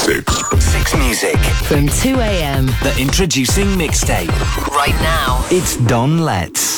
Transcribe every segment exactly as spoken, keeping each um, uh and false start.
Six. Six Music. From two a.m. The Introducing Mixtape. Right now. It's Don Letts.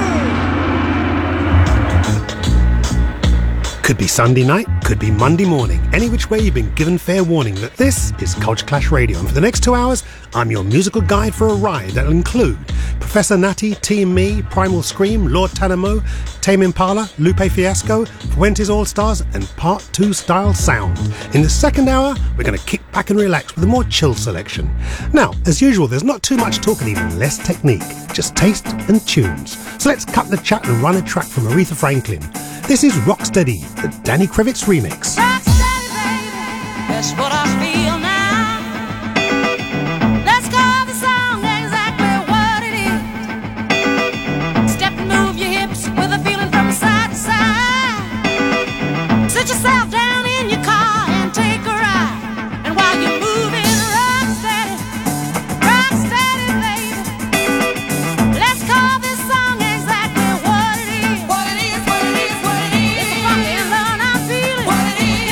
Could be Sunday night, could be Monday morning. Any which way, you've been given fair warning that this is Culture Clash Radio. And for the next two hours, I'm your musical guide for a ride that'll include Professor Natty, Team Me, Primal Scream, Lord Tanamo, Tame Impala, Lupe Fiasco, Fuentes All-Stars, and Part two Style Sound. In the second hour, we're going to kick back and relax with a more chill selection. Now, as usual, there's not too much talk and even less technique, just taste and tunes. So let's cut the chat and run a track from Aretha Franklin. This is Rocksteady, the Danny Krivitz remix. Rocksteady, baby, that's what I feel now. Let's call the song exactly what it is. Step and move your hips with a feeling from side to side. Sit yourself down in your car and take a ride. And while you're moving, rocksteady, rocksteady, baby. Let's call this song exactly what it is. What it is, what it is, what it is. It's a funky love I'm feeling. What it is.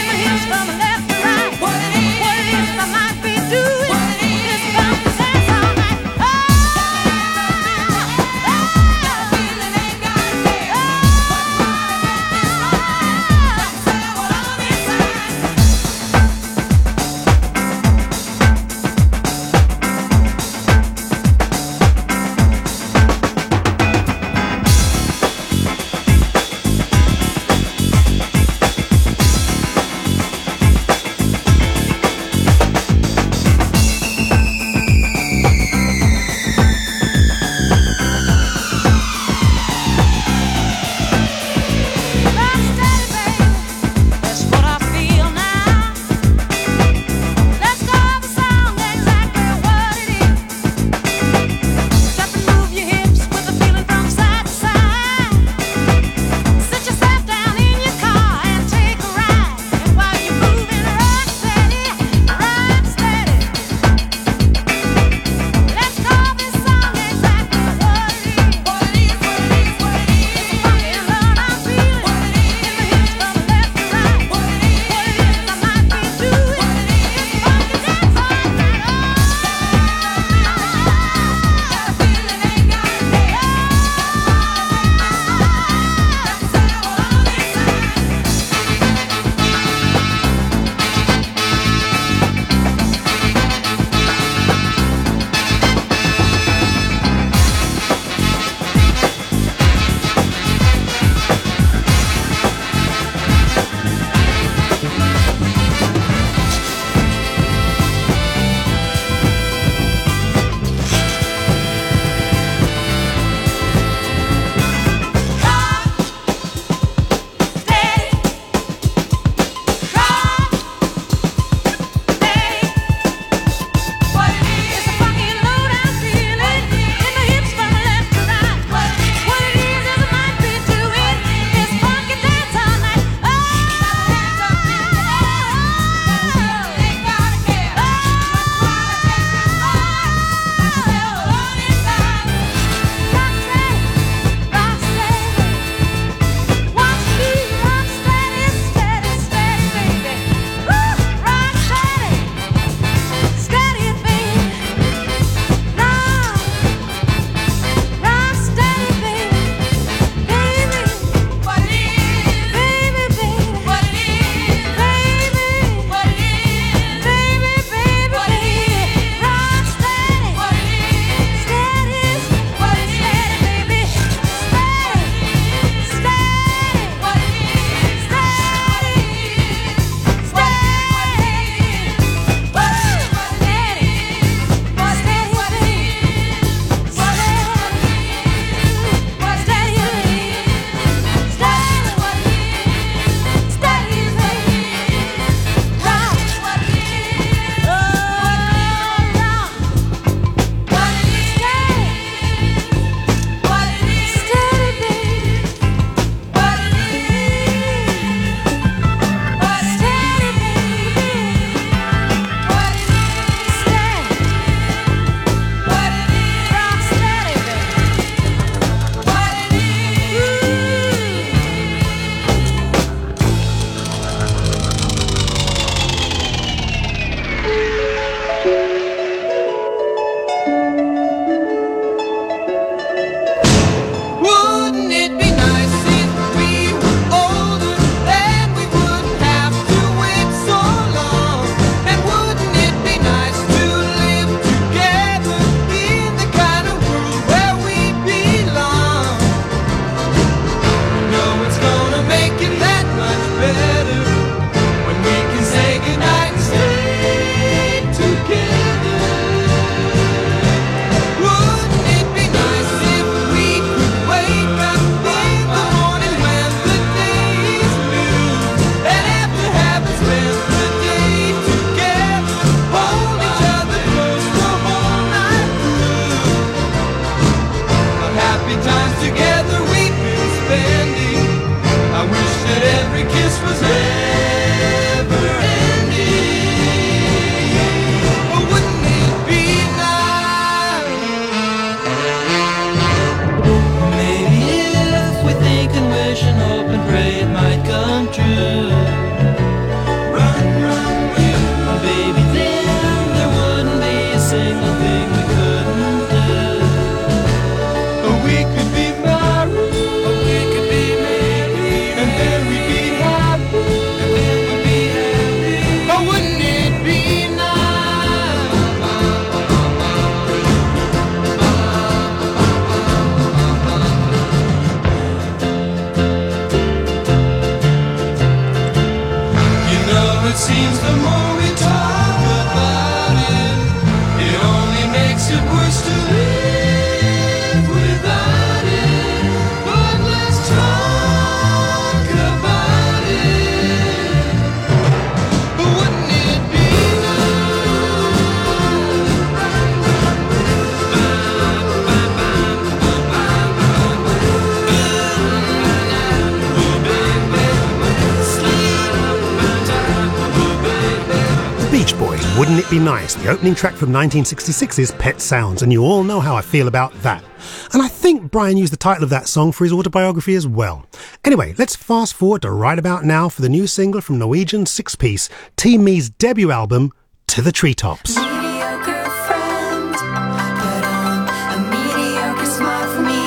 Wouldn't It Be Nice, the opening track from nineteen sixty-six's Pet Sounds, and you all know how I feel about that. And I think Brian used the title of that song for his autobiography as well. Anyway, let's fast forward to right about now for the new single from Norwegian six-piece Team Me's debut album, To the Treetops. Mediocre friend, put on a mediocre smile for me.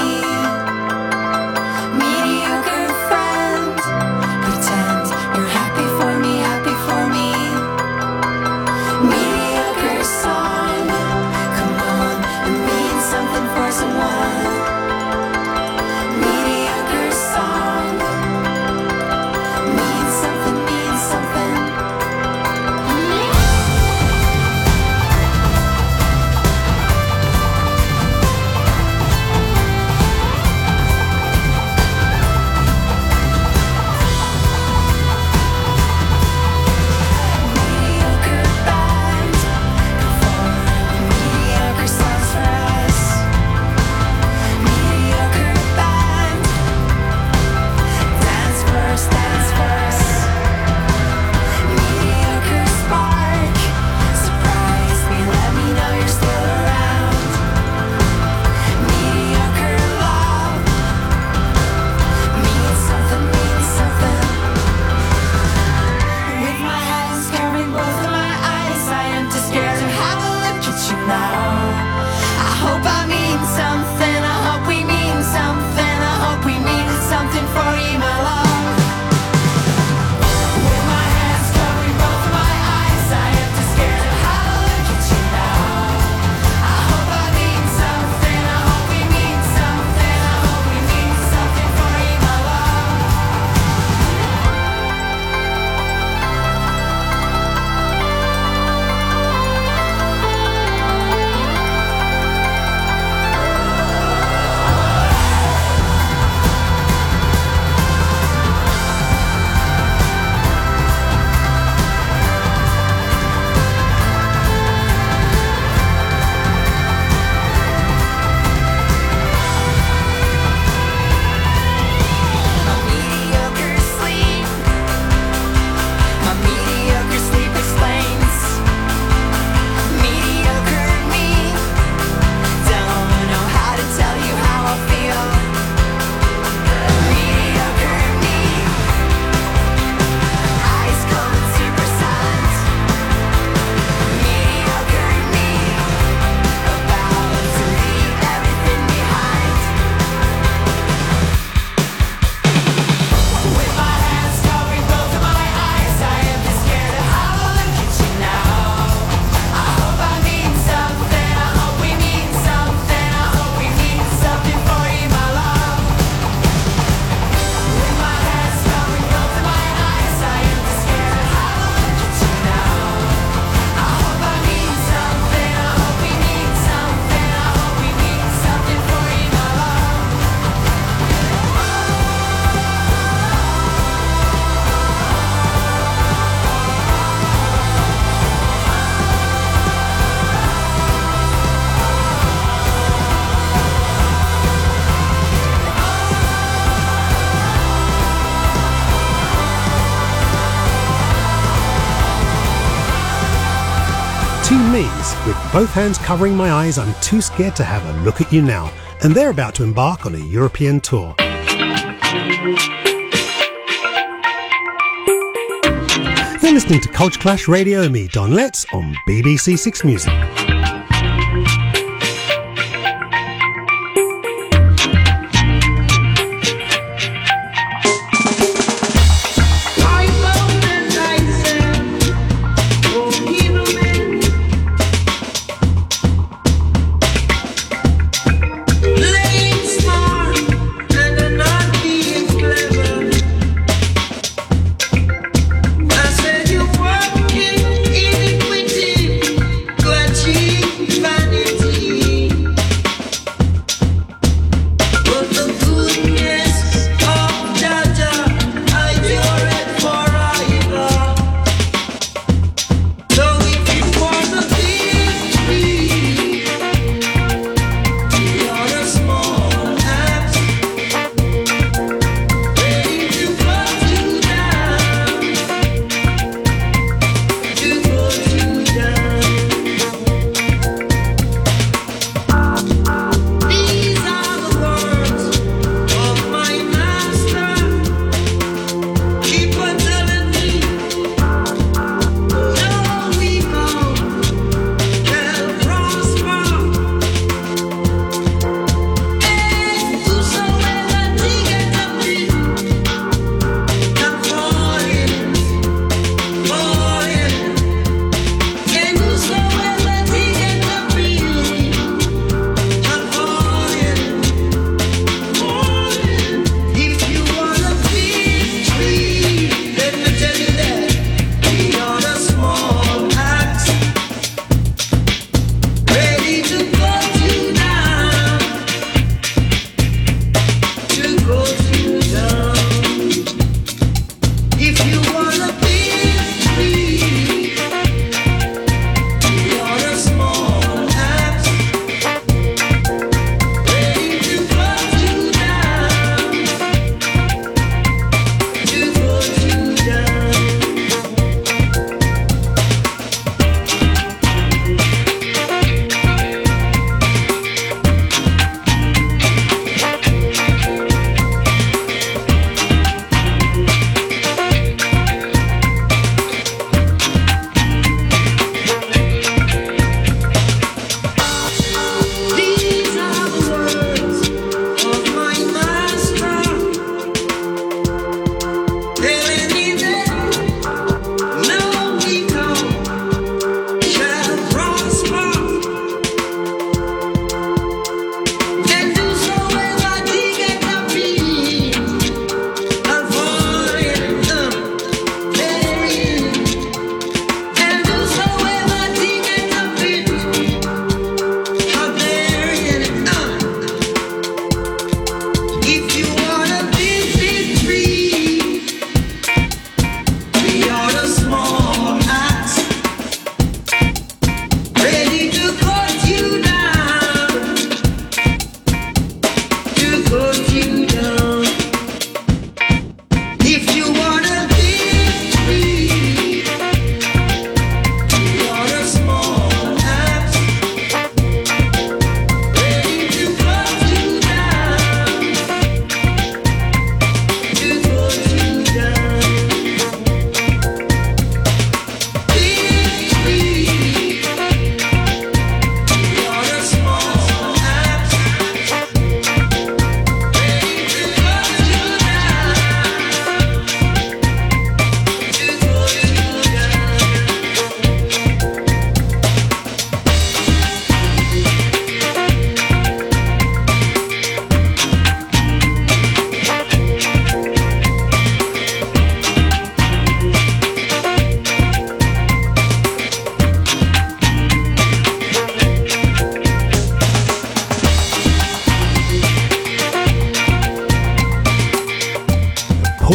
Mediocre friend, pretend you're happy for me, happy for me. Mediocre song, come on and mean something for someone. Mediocre song, mean something, mean something. Team Me's, with both hands covering my eyes, I'm too scared to have a look at you now. And they're about to embark on a European tour. You're listening to Culture Clash Radio and me, Don Letts, on B B C Six Music. I said you working iniquity, glad she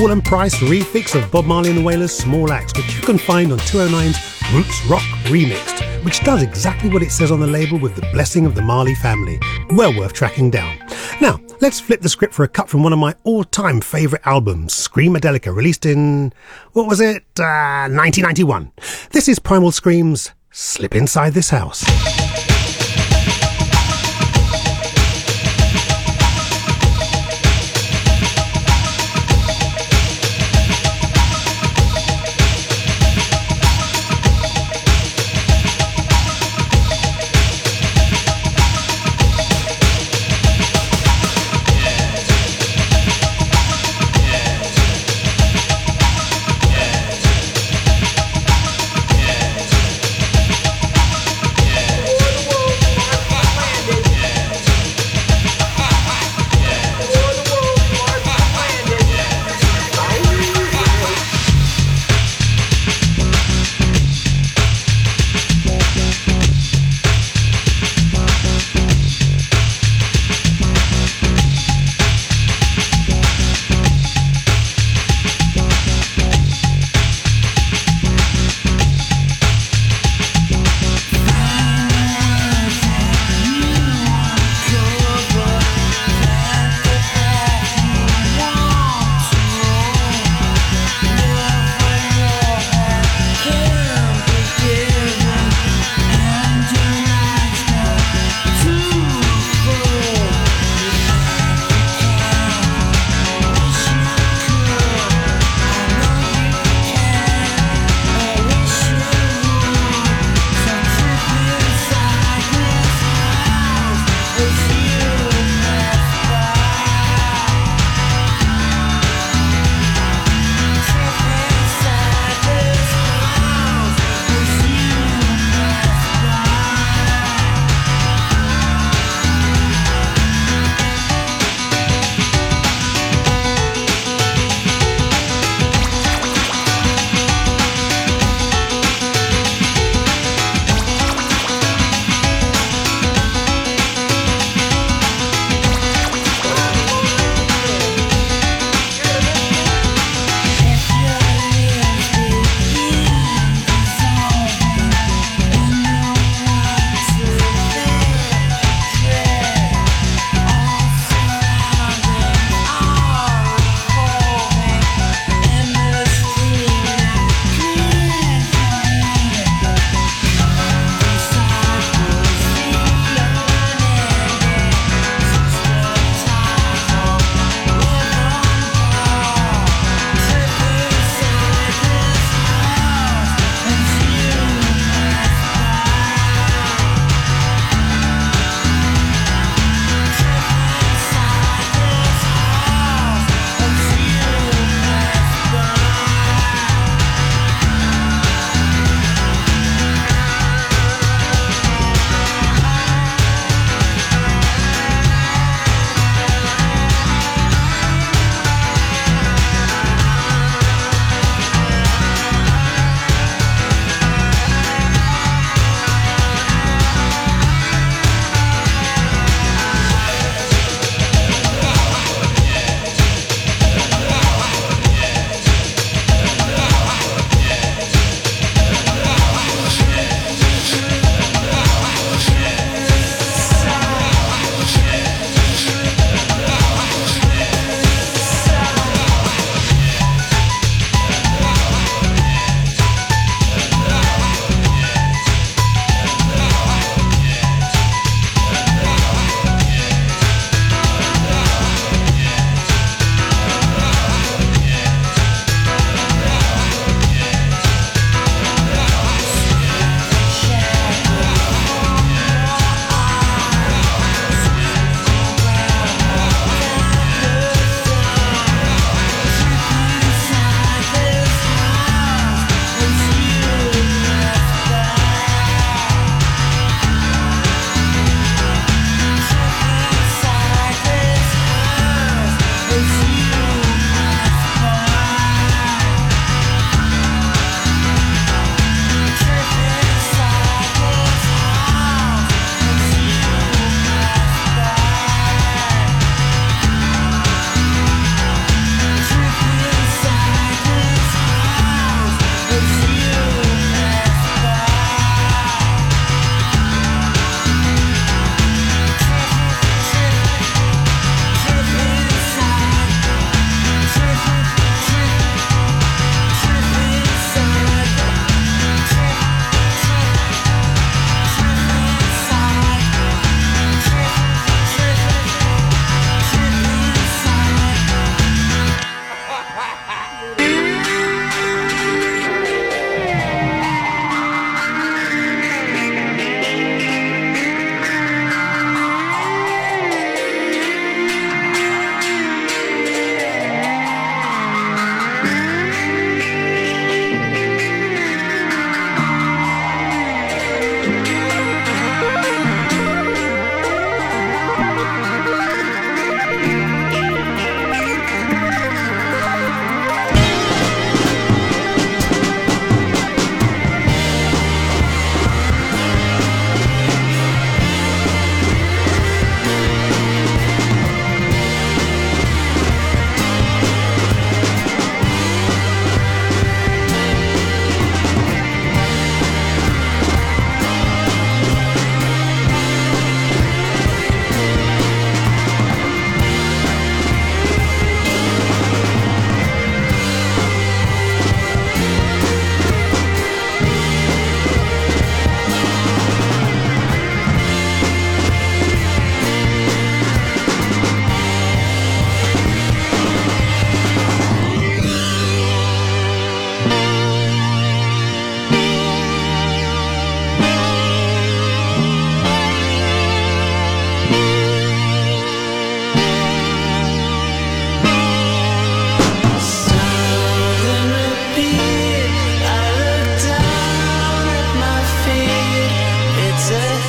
Hall and Price refix of Bob Marley and the Wailers' Small Axe, which you can find on two oh nine's Roots Rock Remixed, which does exactly what it says on the label with the blessing of the Marley family. Well worth tracking down. Now, let's flip the script for a cut from one of my all-time favourite albums, Screamadelica, released in, what was it, uh, nineteen ninety-one. This is Primal Scream's Slip Inside This House. What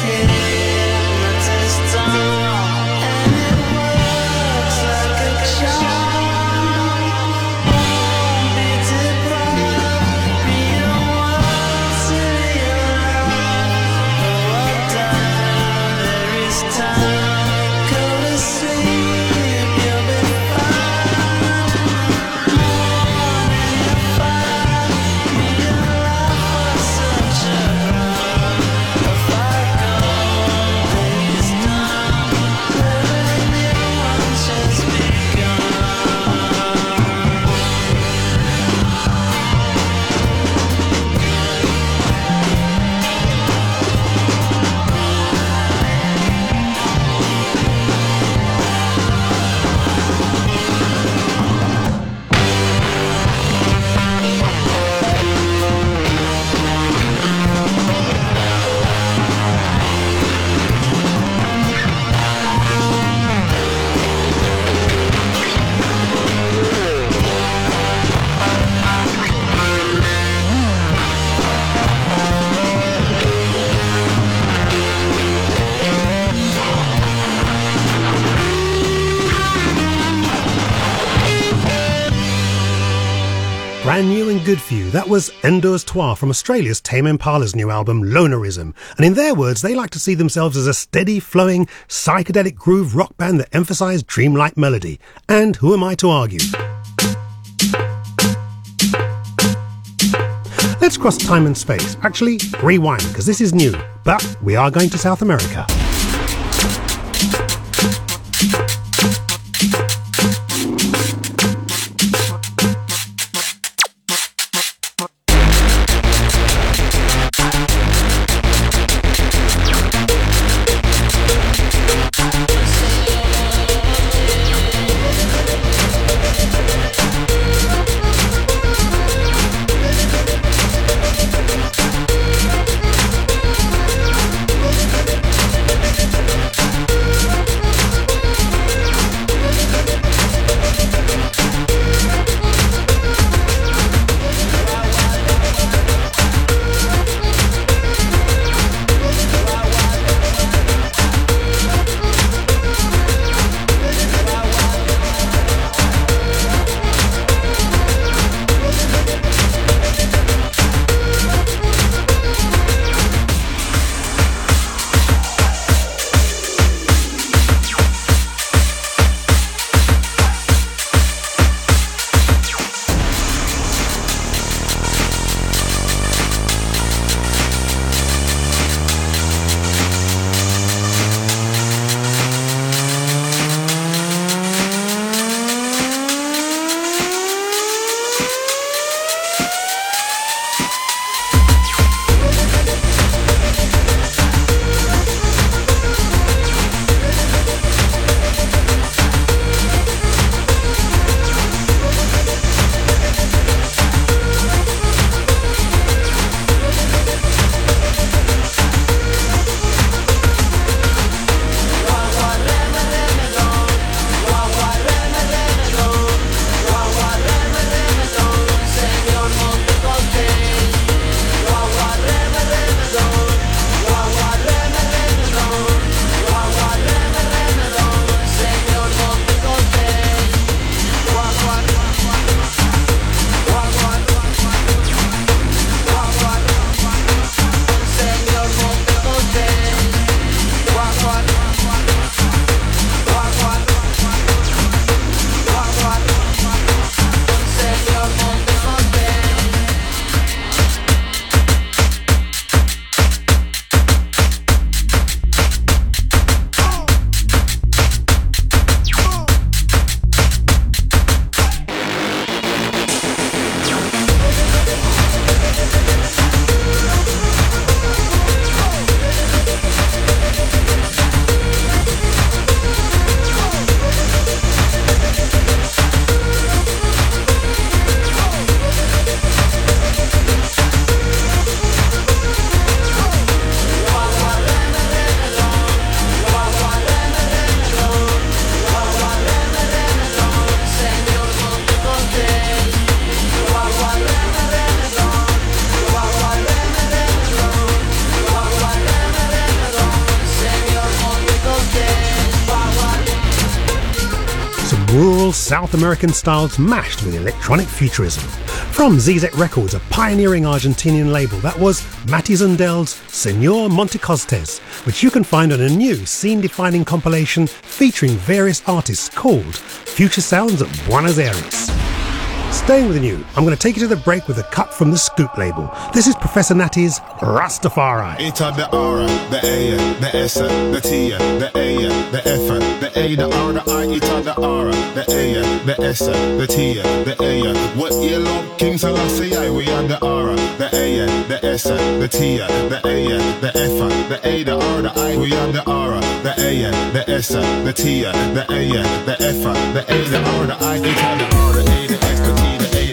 Brand new and good for you, that was Endors Trois from Australia's Tame Impala's new album Lonerism. And in their words, they like to see themselves as a steady, flowing, psychedelic groove rock band that emphasised dreamlike melody. And who am I to argue? Let's cross time and space. Actually, rewind, because this is new. But we are going to South America. rural South American styles mashed with electronic futurism. From Z Z Records, a pioneering Argentinian label, that was Mati Zundel's Señor Montecostes, which you can find on a new scene-defining compilation featuring various artists called Future Sounds of Buenos Aires. Staying with you, I'm going to take you to the break with a cut from the Scoop label. This is Professor Natty's Rastafari. Ita the R, the A, the S, the T, the A, the F, the A, the R, the I. Ita the R, the A, the S, the T, the A. What you love, King Selassie I. We are the R, the A, the S, the T, the A, the F, the A, the R, the I. We are the R, the A, the S, the T, the A, the F, the A, the R, the I. Ita the R, the A, the S, the T.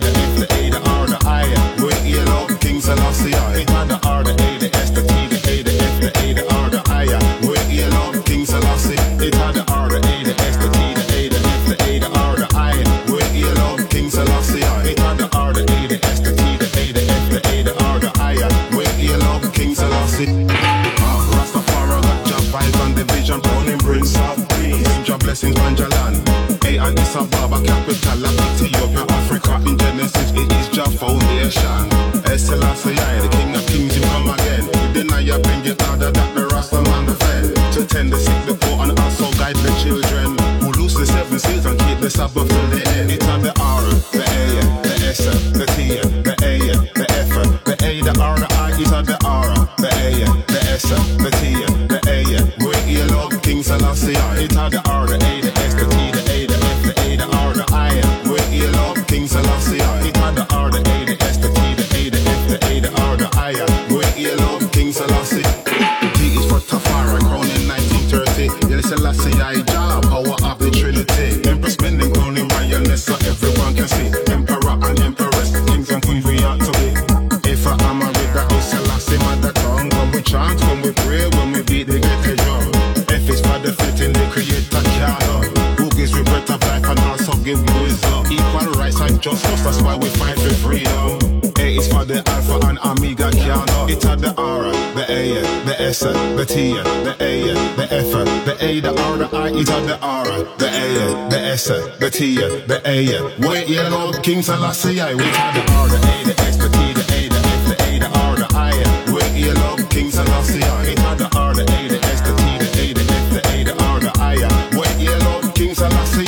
Selassie I. It had the R, the A, the S, the T, the A, the F, the A, the R, the I. With you love King Selassie. It had the R, the A, the S, the T, the A, the F, the A, the R, the I. With you love King Selassie I. It had the R, the A, the S, the T, the A, the F, the A, the R, the I. With you love King Selassie. Ah, Rastafari got job vibes and division, calling Prince of Peace. Job blessings, Banjalan. A and Addis Ababa, capital of Ethiopia, Africa. In Genesis, it is Jah foundation. Selassie I, the King of Kings, you come again. You deny you bring it harder that the Rasta man defend. To tend the sick, the poor, and also guide the children who lose the seven seals and keep the Sabbath till the end. It's on the R, the A, the S, the T, the A, the F, the A, the R, the I. It's on the R, the A, the S, the T, the A. With you love King Selassie I. It's on the R, the A, the S, the T, the A, the F, the A, the R, the I. With you love King Selassie I. It's on the R, the A, the S, the T, the A, the F, the A, the R, the I. With you love King Selassie. T is for Tafari, crowned in nineteen thirty. Yele Selassie I, Jah, power of the Trinity. Empress bending, crowning lioness so everyone can see. Emperor and Empress, kings and queens we ought to be. If I am a read that is Selassie, mother tongue. When we chant, when we pray, when we beat the ghetto drum. F is for the fitting, the creator canon. Who gives we breath of life and also give wisdom. Equal rights and justice, that's why we fight for freedom. A is for the Alpha and Omega canon. It's at the R, the A, the S, the T, the A, the F, the A, the R, the I. It's at the R, the A, the S, the T, the A. Wait, you love King Selassie I. We had the R, the A, the S, the T, the A, the F, the A, the R, the I. Wait, you love King Selassie I. It had the R, the A, the S, the T, the A, the F, the A, the R, the I. Wait, you love King Selassie.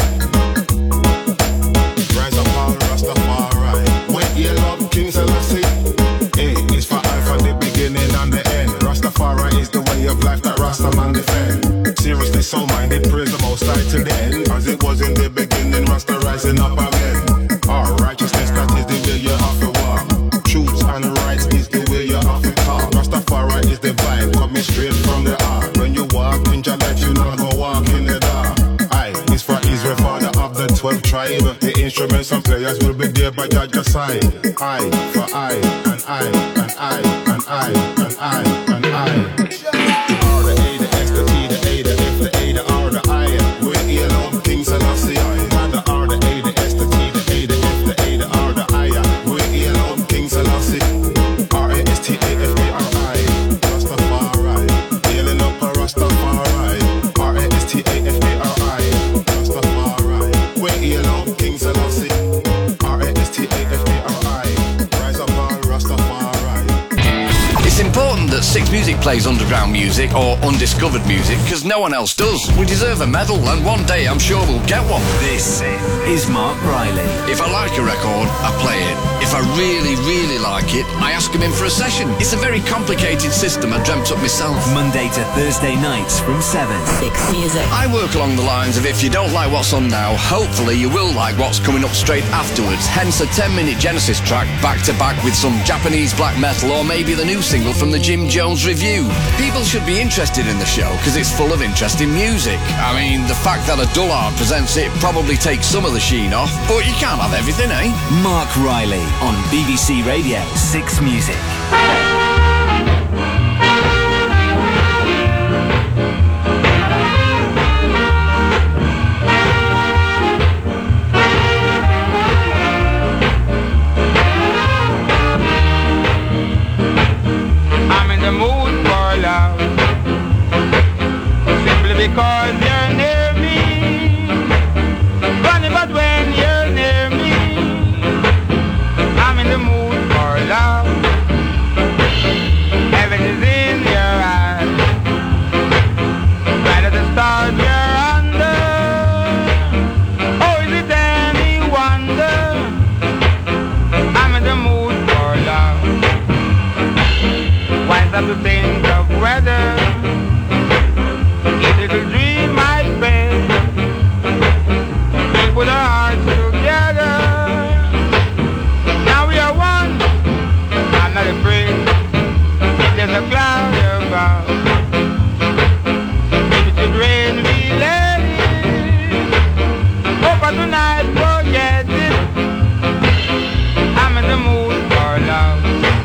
Rise up all Rastafari. Wait, you love King Selassie. A is for Alpha, the beginning and the end. Rastafari is the way of life that Rasta man defend. Seriously, so minded, praise the Most High to the end. As it was in the beginning, Rasta rising up again. Our righteousness, that is the way you have to walk. Truth and rights is the way you have to talk. Rastafari is the vibe coming straight from the heart. When you walk in your life, you not go walk in the dark. I is for Israel, father of the twelve tribe. The instruments and players will be there by your side. I for I, and I, and I, and I, and I, and I. The R, the A, the S, the T, the A, the F, the A, the R, the I. With you love King Selassie I. And the R, the A, the S, the T, the A, the F, the A, the R, the I. With you love King Selassie. R A S T A F A R I. Rastafari. Hailing up a Rastafari. R A S T A F A R I. Rastafari. With you love King Selassie. R A S T A F A R I. Rise up all Rastafari. It's important that Six Music plays underground music or undiscovered music because no one else does. We deserve a medal and one day I'm sure we'll get one. This is Mark Riley. If I like a record, I play it. If I really, really like it, I ask them in for a session. It's a very complicated system I dreamt up myself. Monday to Thursday nights from seven. Six Music. I work along the lines of if you don't like what's on now, hopefully you will like what's coming up straight afterwards. Hence a ten minute Genesis track back to back with some Japanese black metal or maybe the new single from the Jim Jones Review. People should be interested in the show because it's full of interesting music. I mean, the fact that a dullard presents it probably takes some of the sheen off, but you can't have everything, eh? Mark Riley on B B C Radio Six Music. I'm in the mood for love, simply because you're near me. Running have to think of weather. Each little dream I spend. We put our hearts together. Now we are one. I'm not afraid. If there's a cloud above, if it should rain, we let it. Hope for tonight, forget it. I'm in the mood for love.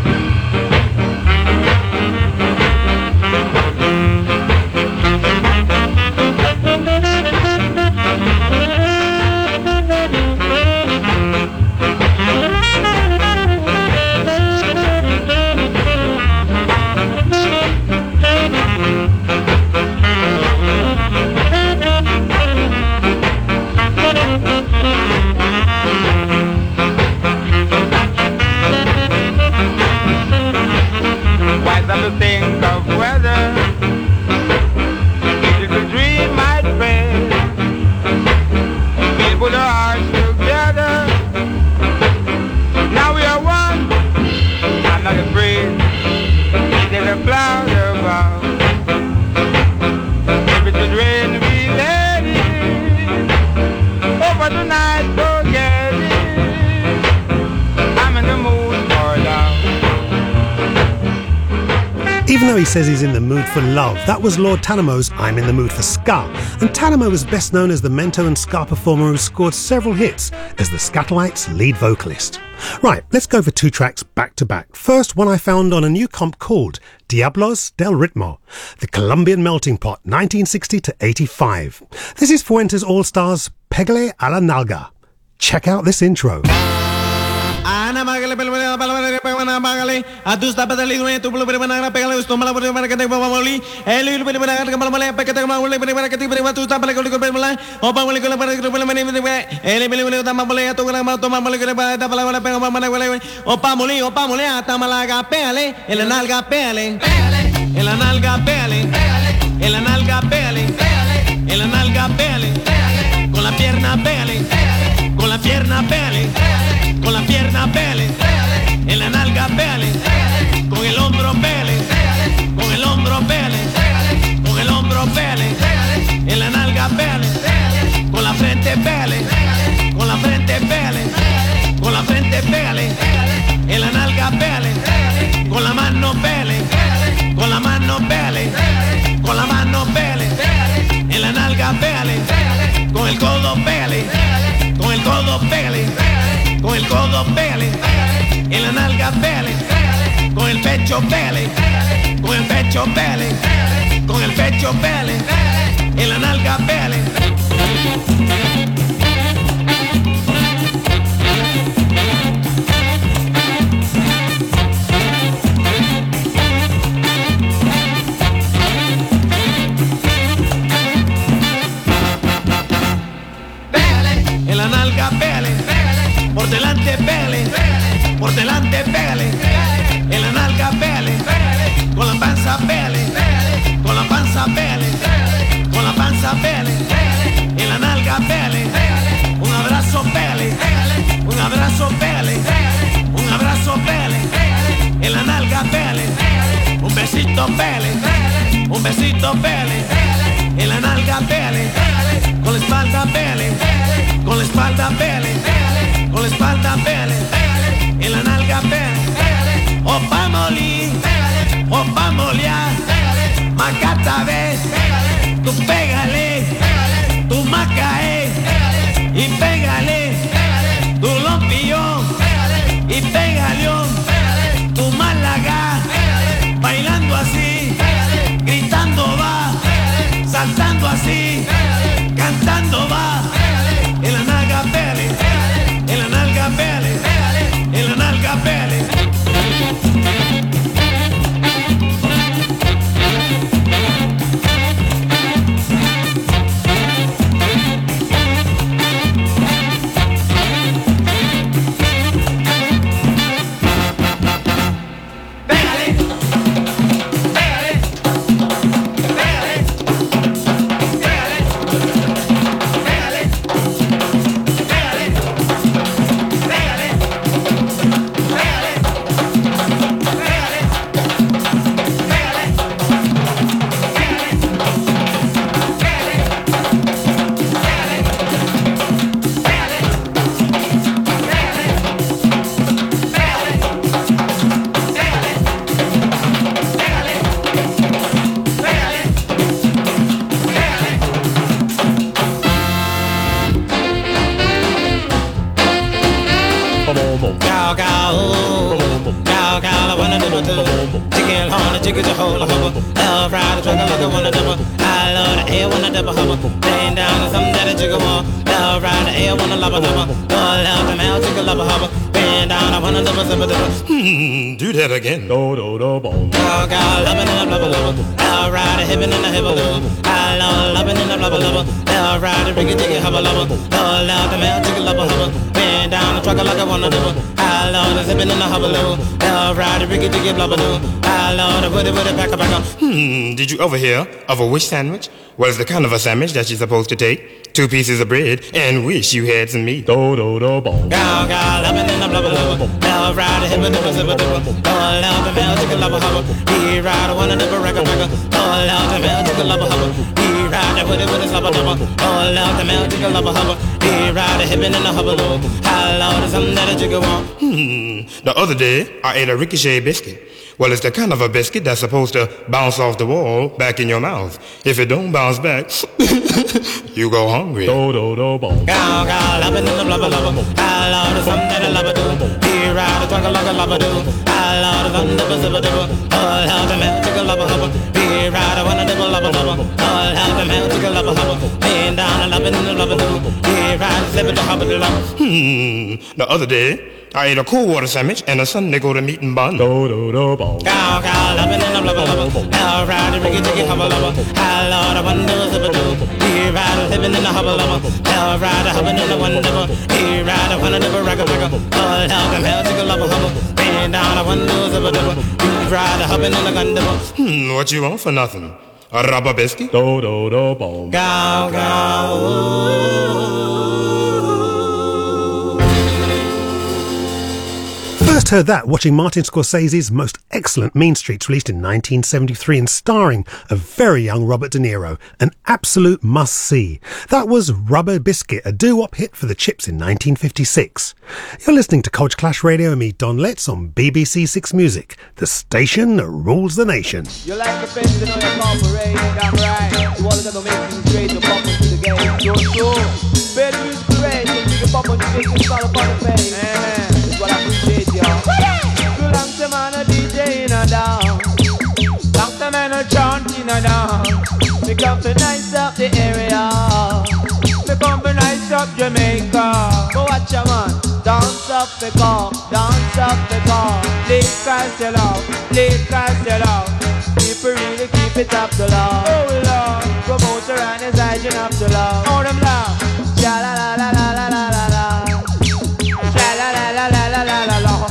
To think of weather, each little dream might fail. We put our hearts together. Now we are one. I'm not afraid. There's a cloud above. If it should rain, we let it. Oh, but tonight, forget it. I'm in the mood for love. Even though he says he's in the mood for love, that was Lord Tanamo's I'm in the Mood for Ska. And Tanamo was best known as the mento and ska performer who scored several hits as the Skatalites' lead vocalist. Right, let's go for two tracks back to back. First, one I found on a new comp called Diablos del Ritmo, the Colombian Melting Pot, nineteen sixty to eighty-five. This is Fuentes All-Stars Pégale a la Nalga. Check out this intro. Ana Magale, Pagale, a tus tapas del libro, tu pueblo para pegarle, toma la puerta para que te vamos a morir. El libro para que te vamos a morir, para que te vamos a morir, para que te vamos a tus tapas, para que te vamos a morir, o para morir con la para que te vamos a morir. El libro de toma morir, tu grama, toma morir, para te para pegar, vamos a morir, o para morir, o para morir, hasta malaga, pégale, en la nalga, pégale, en la nalga, pégale, en la nalga, pégale, en la nalga, pégale, con la pierna, pégale, con la pierna, pégale. Con la pierna pele, en la nalga pele, con el hombro pele, con el hombro pele, con el hombro pele, en la nalga pele, con la frente pele, con la frente pele, con la frente pele, en la nalga pele, con la mano pele, con la mano pele, con la mano pele, en la nalga pele, con el codo pele, con el codo pele. Con el codo pele, en la nalga pele, con el pecho pele, con el pecho pele, con el pecho pele, en la nalga pele. En la nalga pele. Por delante pele, por delante pele, en la nalga pele, con la panza pele, con la panza pele, con la panza pele, en la nalga pele, un abrazo pele, un abrazo pele, un abrazo pele, en la nalga pele, un besito pele, un besito pele, en la nalga pele, con la espalda pele, con la espalda pele. Con la espalda pele, en la nalga pele, o pa' molir, o pa' molear, macata ves, tú pégale, tú macae, y pégale, tú lompillón, y pégale, tú málaga, bailando así, gritando va, saltando así, cantando va, en la nalga pele. En la nalga pele, en la nalga pele. Pégale, pégale, pégale, pégale, pégale. double. Love ride, truck like a wanna double. I love the air, wanna double hubble. Laying down on something that a jiggle wall. Love ride, the air, wanna love a double. Oh, love the male, jiggle love a hubble. Laying down, I wanna double, double, double. Hmm, do that again. Do, do, do, boom. Oh, God, loving in a blubber, blubber. Love ride, a hippin' in a hibble, I love loving in a blubber, blubber. Love ride, a riggy, jiggy, hubble, hubble. Oh, love the male, jiggle love a hubble. Laying down, the truck like a wanna double. I love the zippin' in a hubble, love ride, a riggy, jiggy, blubber, I love the woody, woody, back, back, Hmm, did you ever hear of a wish sandwich? Well, it's the kind of a sandwich that you're supposed to take two pieces of bread and wish you had some meat. Do, do, do, boom. Gow, gow, loving in a blubber, blubber. Love ride, a hibba, dibba, zibba, dibba. Oh, love the male, jiggle, love a hubble. He ride, a wanna dibba, record, record. Oh, love the male, jiggle, love a hubble. He ride, a woody, woody, slubber, dubber. Oh, love the male, jiggle, love a hubble. He ride, a hippin' in a hubble. I love the something that a jiggle want. Hmm, the other day, I ate a ricochet biscuit. Well, it's the kind of a biscuit that's supposed to bounce off the wall back in your mouth. If it don't bounce back, you go hungry. Do, do, do, boom. Gow, gow, loving in the blubber, blubber. I love the something that a lover do. He ride, a truck like a lover do. I love the something that a zibba, dibba. Oh, love the male, jiggle, love a hubble. He ride, I wanna dibble, love a hubble. Oh, love the male, jiggle, love a hubble. Laying down, I loving in the blubber do. He ride, a zibba, the hubble, the love. Hmm, the other day, I ate a cold water sandwich and a Sunday go to meat and bun. Do, do, do, boom. Gow, gow, loving in the blubber, blubber. Love ride, a riggy, jiggy, hubble, lubber. I love the one do, zibba, do. He ride, a living in the hubble, lubber. Love ride, a hubbing in the one double. He ride, a one double, record, record. Oh, love the male, jiggle, love a hubble. Laying down, a one do, zibba, double. He ride, a hubbing in the gun double. Hmm, what you want for nothing? A rubber biscuit? Do, do, do, boom. Gow, gow, ooh. First heard that watching Martin Scorsese's most excellent Mean Streets, released in nineteen seventy-three and starring a very young Robert De Niro, an absolute must-see. That was Rubber Biscuit, a doo-wop hit for the Chips in nineteen fifty-six. You're listening to Culture Clash Radio and me, Don Letts, on B B C Six Music, the station that rules the nation. You like the fence, you know you're corporate, damn right. You all gotta make things great, you pop into the game, so so. Better music great, you can pop on the face, it's all upon the face. Amen. That's what I appreciate, y'all. Too long time man a D J in a down. Long time man a chant in a down. We come to nice up the area. We come to nice up Jamaica. Go watch a man, dance up the car, dance up the car. Play castle out, play castle out. People really keep it up to love. Oh Lord, promoter and his agent up to love. Oh them love, sha la la la la la la la la. Sha la la la la la la la la.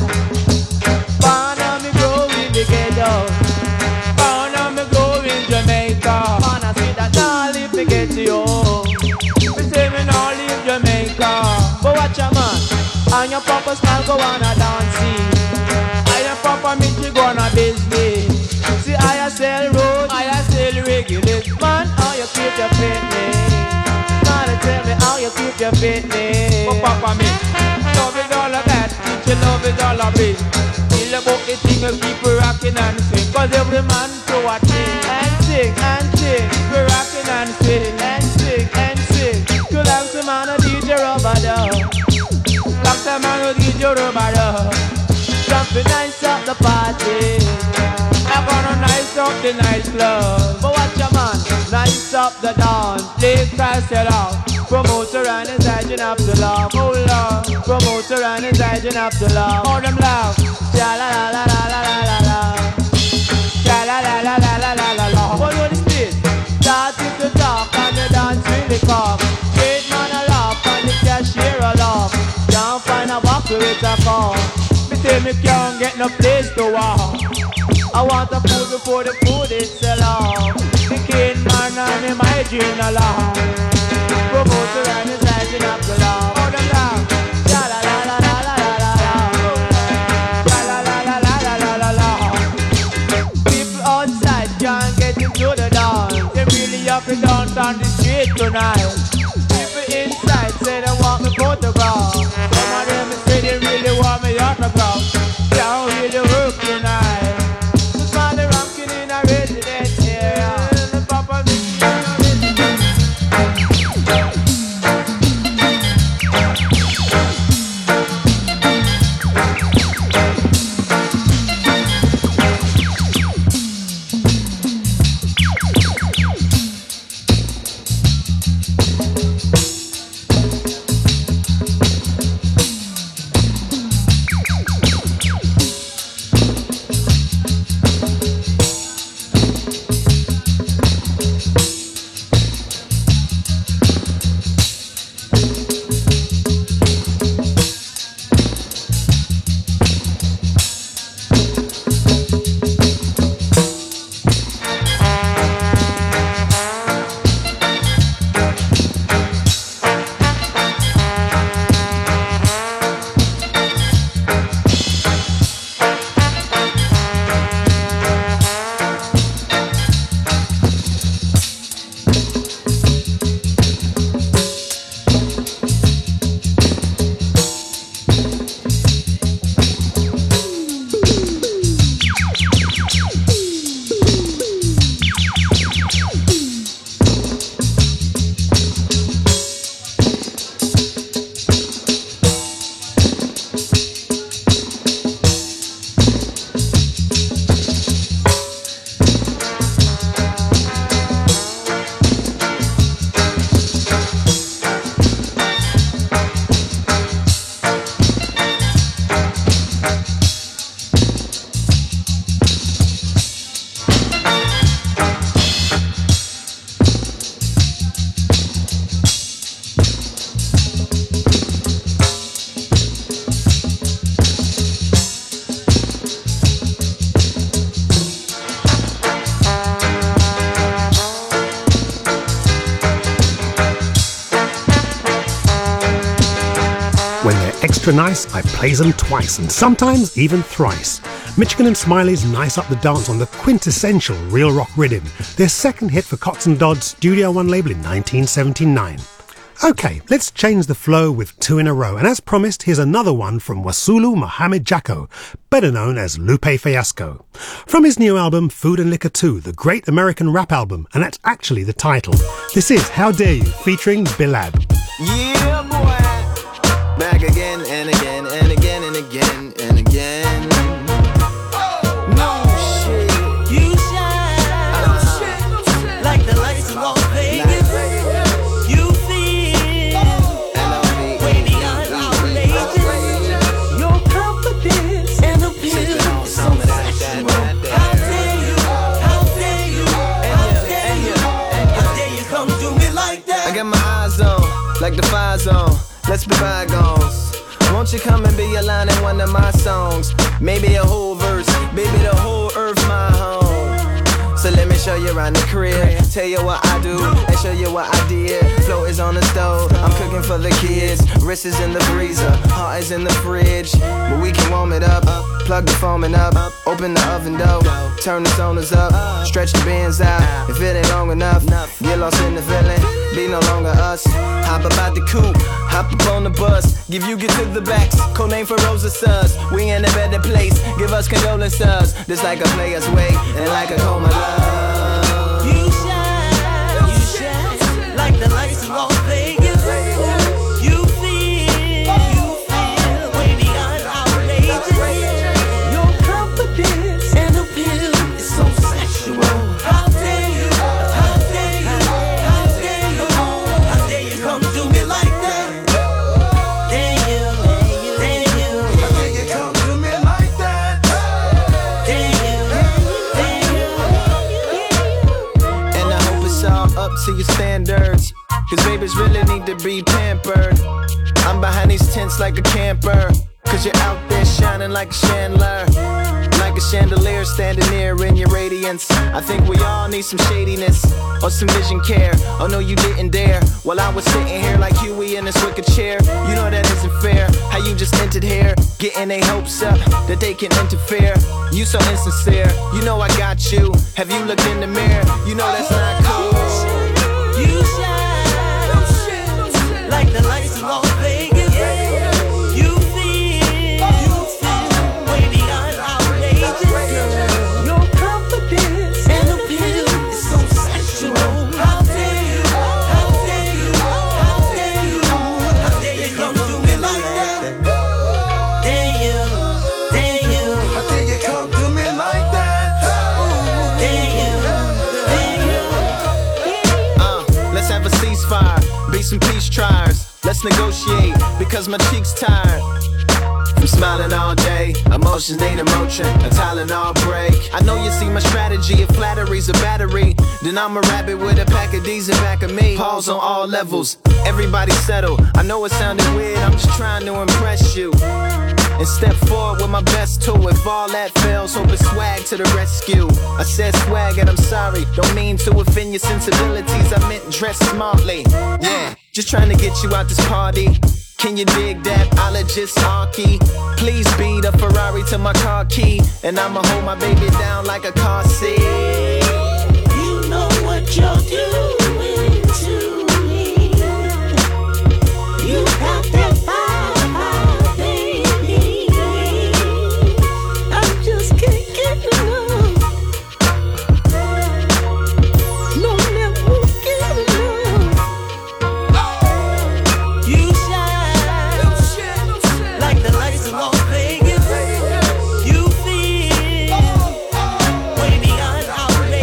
Born on me grow in the ghetto. Born on me grow in Jamaica. Man I see that now leave me get to you. Me say me now leave Jamaica. But watch a man, and your papa style go on a dancing. And your papa meet you go on a business. See I a sell road, I a sell regulate. Man, how you keep your fitness? Gotta tell me how you keep your fitness. But papa me, love is all of that. Teach you love is all of it. Feel about the thing you keep rocking and sing. Cause every man to a thing. And sing, and sing. We rocking and sing, and sing, and sing. Too long to man a D J rubber dub. Long time man a D J rubber dub. Jumping nice up the party. I'm gonna nice up the nightclub. But watch a man, nice up the dance. Play castle out. Promoter and his agent up to love. Oh Lord, promoter and his agent up to love. All them love. Sha la la la la la la la la. Sha la la la la la la la la. What would it be? Start with the talk and the dance really cock. Straight man a laugh and the cashier a laugh. Can't find a buckle with a car. Me tell me can't get no place to walk. I want the food before the food is sell off. The king man and him my dream a laugh. Promoter and his agent up the law. Oh them laugh. La la la la la la la la. La la la la la la la la la. People outside can't get into the dance. They really have to dance on the street tonight. People inside say they want me photograph. Some of them say they really want me autograph. Can't really work tonight. Just find the ranking in a residence area. The papa me. extra nice, I plays them twice, and sometimes even thrice. Michigan and Smiley's Nice Up the Dance on the quintessential real rock rhythm, their second hit for Cots and Dodds' Studio One label in nineteen seventy-nine. OK, let's change the flow with two in a row, and as promised, here's another one from Wasulu Mohammed Jacko, better known as Lupe Fiasco. From his new album, Food and Liquor two, the great American rap album, and that's actually the title. This is How Dare You, featuring Bilab. Yeah, boy. Back again and again and again and again and again. No shit. You shine. Uh-huh. Like the lights of Las Vegas. You feel way beyond outrageous. Your confidence and appeal is so sexual. How dare you? How dare you? How dare you? How dare you come do me like that? I got my eyes on, like the fire zone. Let's be bygones. Won't you come and be a line in one of my songs? Maybe a whole verse, baby, the whole earth my home. So let me show you around the crib, tell you what I do, and show you what I did. Flow is on the stove, I'm cooking for the kids. Wrist is in the freezer, heart is in the fridge. But we can warm it up, plug the foaming up, open the oven door, turn the soners up, stretch the bands out. If it ain't long enough, get lost in the feeling, be no longer us. Hop about the coupe, hop up on the bus, give you get to the backs. Code name for Rosa Sus, we in a better place, give us condolences. This like a player's way, and like a coma love. You shine, you shine, like the lights of Las Vegas. You feel, you feel way beyond outrageous. Your confidence and appeal is so sexual. How dare you, how dare you, how dare you, how dare you come do me like that? Dare you, dare you, how dare you come do me like that? Dare you, dare you. And I hope it's all up to your standards, cause babies really need to be pampered. I'm behind these tents like a camper, cause you're out there shining like a chandelier, like a chandelier standing near in your radiance. I think we all need some shadiness, or some vision care. Oh no, you didn't dare, while I was sitting here like Huey in this wicked chair. You know that isn't fair, how you just entered here, getting their hopes up that they can interfere. You so insincere, you know I got you. Have you looked in the mirror? You know that's not cool. You shine, like the lights of Las Vegas. You feel, you feel way beyond outrageous. Your confidence and appeal is so sexual. How dare you, how dare you, how dare you, how dare you come do me like that? Dare you, dare you, how dare you come do me like that? Dare you, dare you. Uh, let's have a ceasefire, be some peace triers. Let's negotiate, because my cheeks tired from smiling all day. Emotions need emotion, a Tylenol break. I know you see my strategy, if flattery's a battery, then I'm a rabbit with a pack of D's in back of me. Pause on all levels, everybody settle. I know it sounded weird, I'm just trying to impress you. And step forward with my best tool. If all that fails, hope it's swag to the rescue. I said swag and I'm sorry, don't mean to offend your sensibilities, I meant dress smartly. Yeah, just trying to get you out this party. Can you dig that? Ologist Arky. Please be the Ferrari to my car key, and I'ma hold my baby down like a car seat. You know what you're doing to me. You got that fire, baby. I just can't get enough. No, never get enough. You shine like the lights of Las Vegas. You feel way beyond outrageous.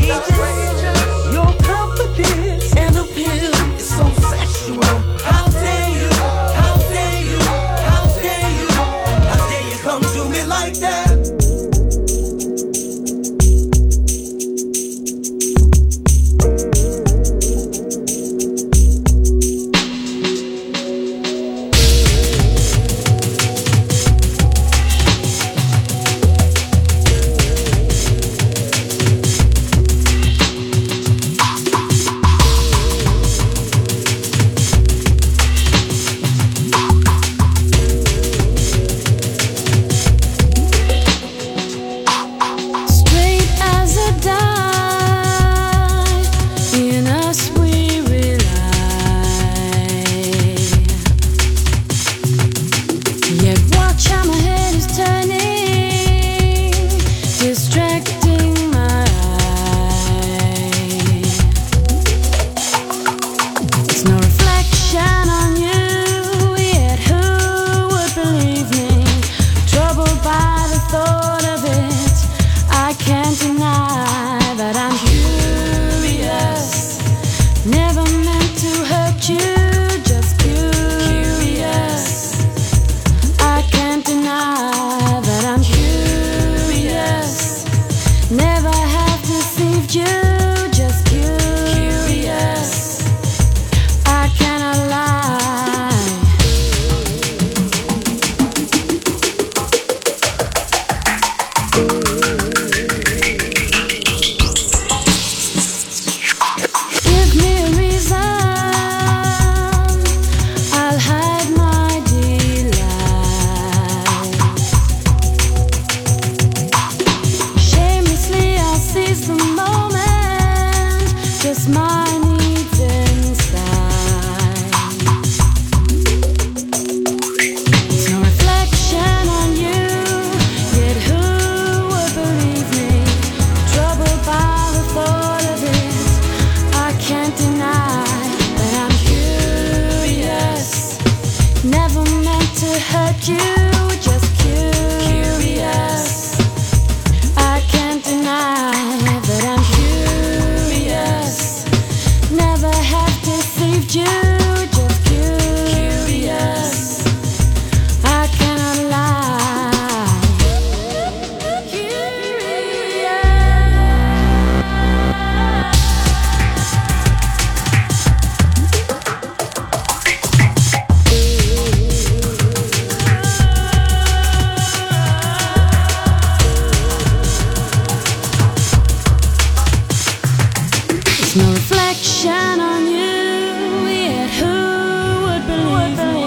shine on you, yet who would believe me?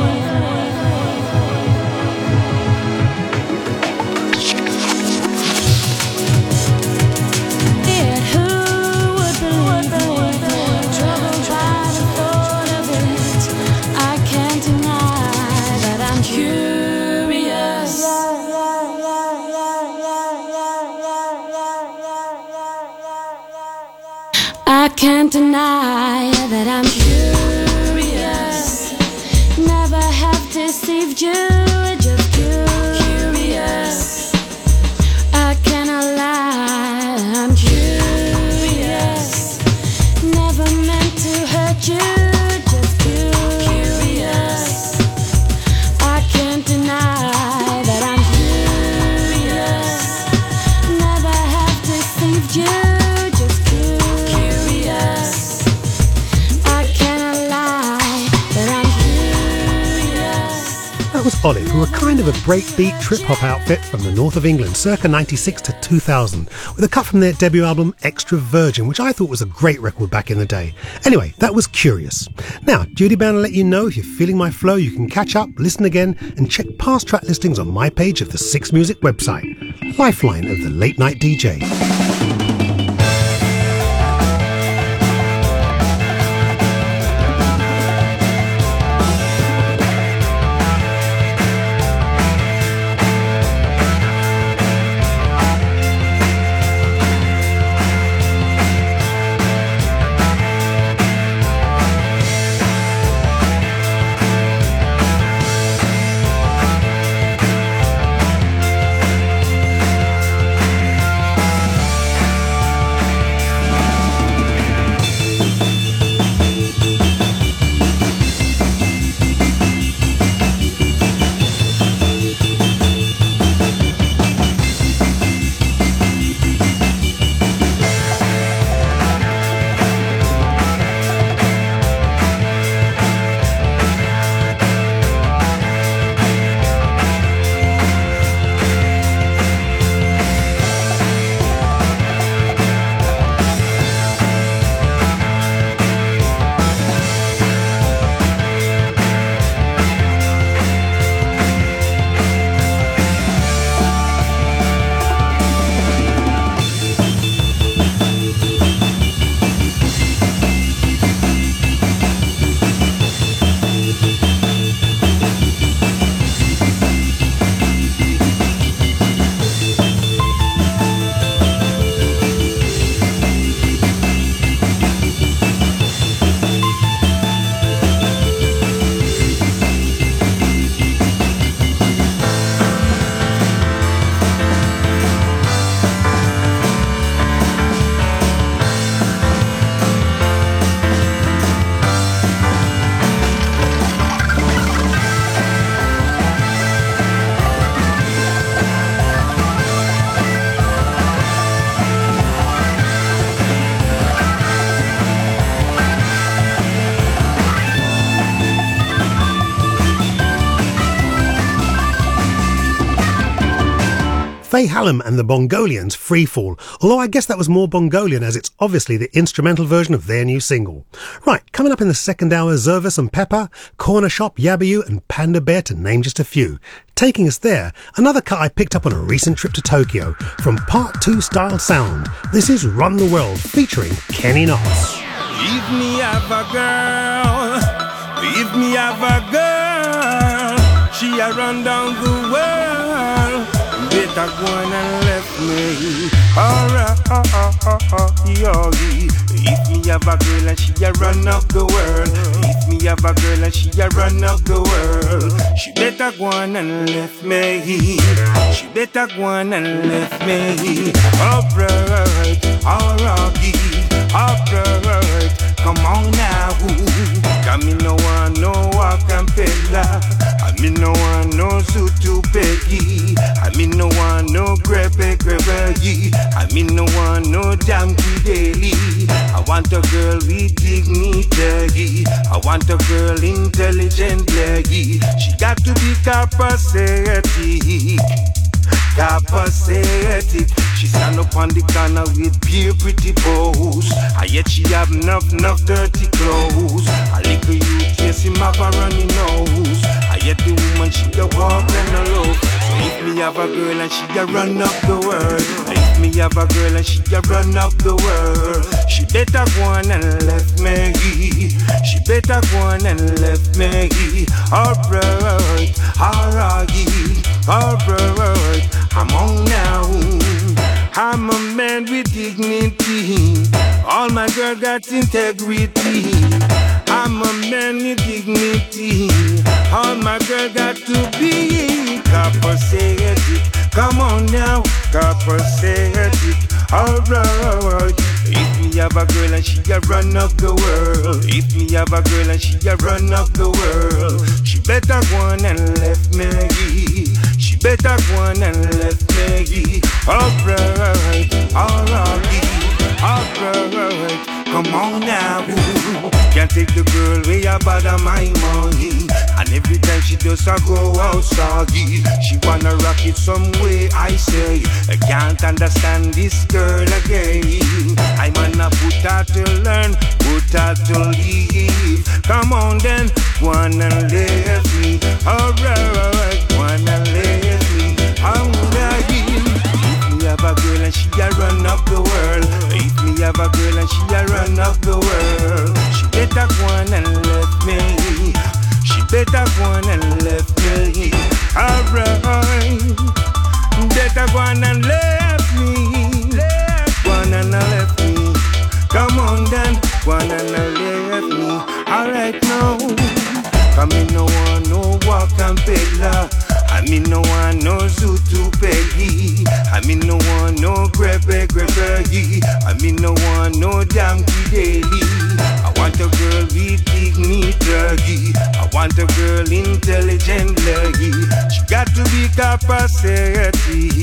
Yet who would believe me? Troubled by the thought of it, I can't deny that I'm curious. I can't deny that I'm curious. Never have deceived you, just curious. I cannot lie, I'm curious. Never meant to hurt you, just curious. I can't deny that I'm curious. Never have deceived you. That was Olive, who were kind of a breakbeat trip-hop outfit from the north of England, circa ninety-six to two thousand, with a cut from their debut album Extra Virgin, which I thought was a great record back in the day. Anyway, that was Curious. Now, duty bound to let you know, if you're feeling my flow, you can catch up, listen again, and check past track listings on my page of the Six Music website. Lifeline of the Late Night D J. Faye Hallam and the Bongolians, Freefall, although I guess that was more Bongolian as it's obviously the instrumental version of their new single. Right, coming up in the second hour, Zervis and Pepper, Corner Shop, Yabayu and Panda Bear, to name just a few. Taking us there, another cut I picked up on a recent trip to Tokyo from Part two Style Sound. This is Run the World featuring Kenny Knox. If me have a girl, if me have a girl, she a run down the world. Better go on and left me. Alright, if me have a girl and she a run up the world, if me have a girl and she a run up the world, she better go on and left me. She better go on and left me. Alright, alright, alright. Come on now, cause me no want no acapella. I me no want no sutu peggy. I me no want no grepe grepe. I me no want no damn daily. I want a girl with dignity. I want a girl intelligently. She got to be copacetic. Copacetic. She stand up on the corner with pure pretty bows. I yet she have enough, enough dirty clothes. A little youth, yes, him have a runny nose. I yet the woman, she a walk and a loaf. So if me have a girl and she a run up the world, if me have a girl and she a run up the world, she better go on and left me. She better go on and left me. Alright, alright, alright. I'm on now. I'm a man with dignity. All my girl got integrity. I'm a man with dignity. All my girl got to be copacetic. Come on now, copacetic. Alright. If me have a girl and she a run up the world, if me have a girl and she a run up the world, she better go on and left me. She better go on and left me. Alright, alright, alright. Come on now. Can't take the girl way I bother my money. And every time she does I go out soggy. She wanna rock it some way, I say. I can't understand this girl again. I wanna put her to learn, put her to leave. Come on then, go on and let me. Alright, go on and let me. I'm lying. If me have a girl and she a run up the world, if me have a girl and she a run up the world, she better go on and let me. She better go on and left me. Alright, better go on and left me. Go on and left me. Come on then, go on and left me. Alright now, come in no one no walk and peddler. I mean no one no Zutu peggy. I mean no one no grepe grepe. I mean no one no damn daily. I want a girl with dignity. I want a girl intelligent lady. She got to be capacitic.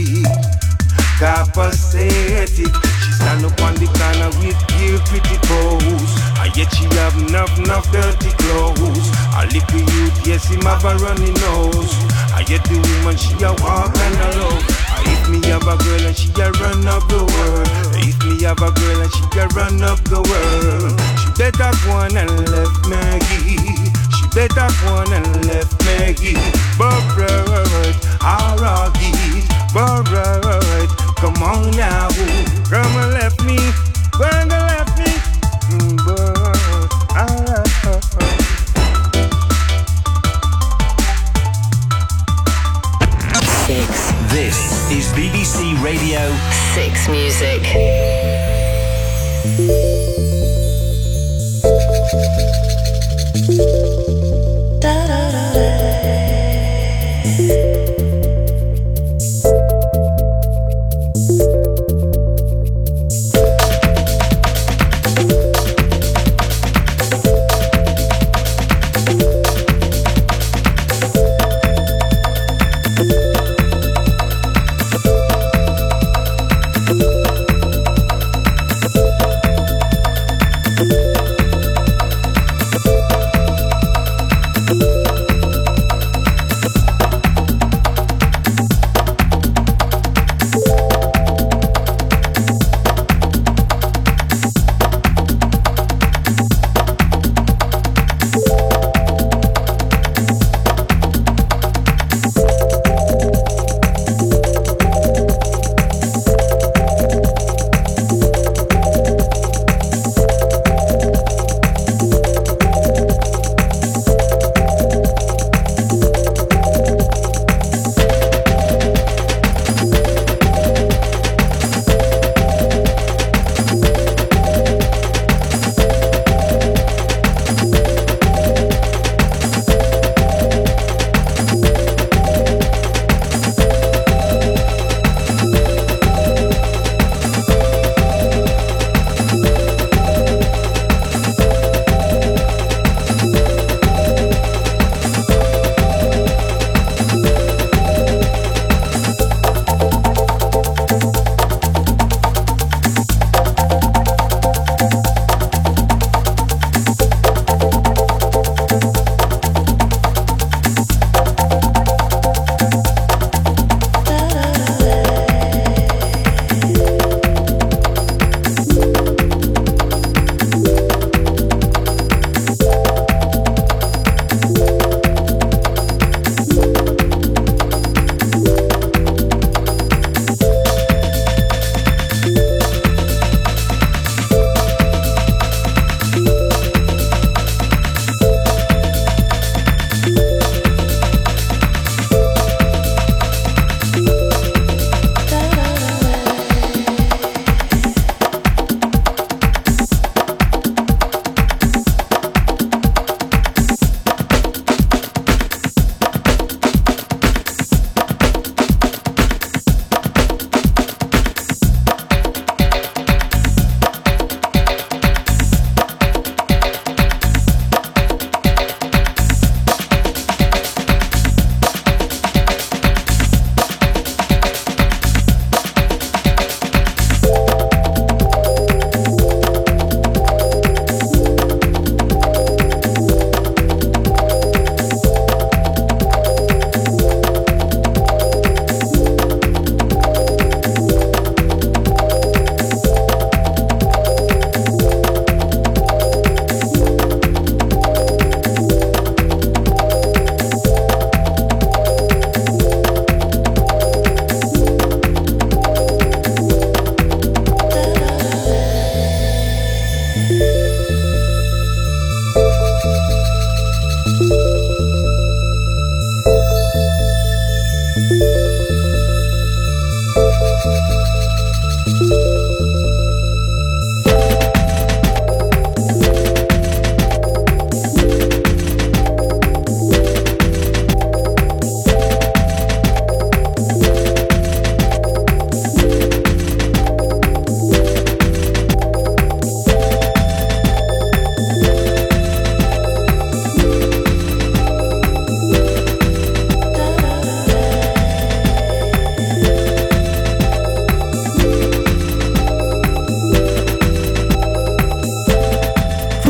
Capacitic. She stand up on the corner with real pretty pose. And yet she have enough, enough dirty clothes. A little youth, yes, him have a runny nose. And yet the woman, she a walk and a love. If me have a girl and she a run up the world, if me have a girl and she a run up the world, she better go on and left me. She better go on and left me. But right, alright, but right. Come on now, come and left me, go and left me. But alright. Six. This is B B C Radio Six Music. Da da da da.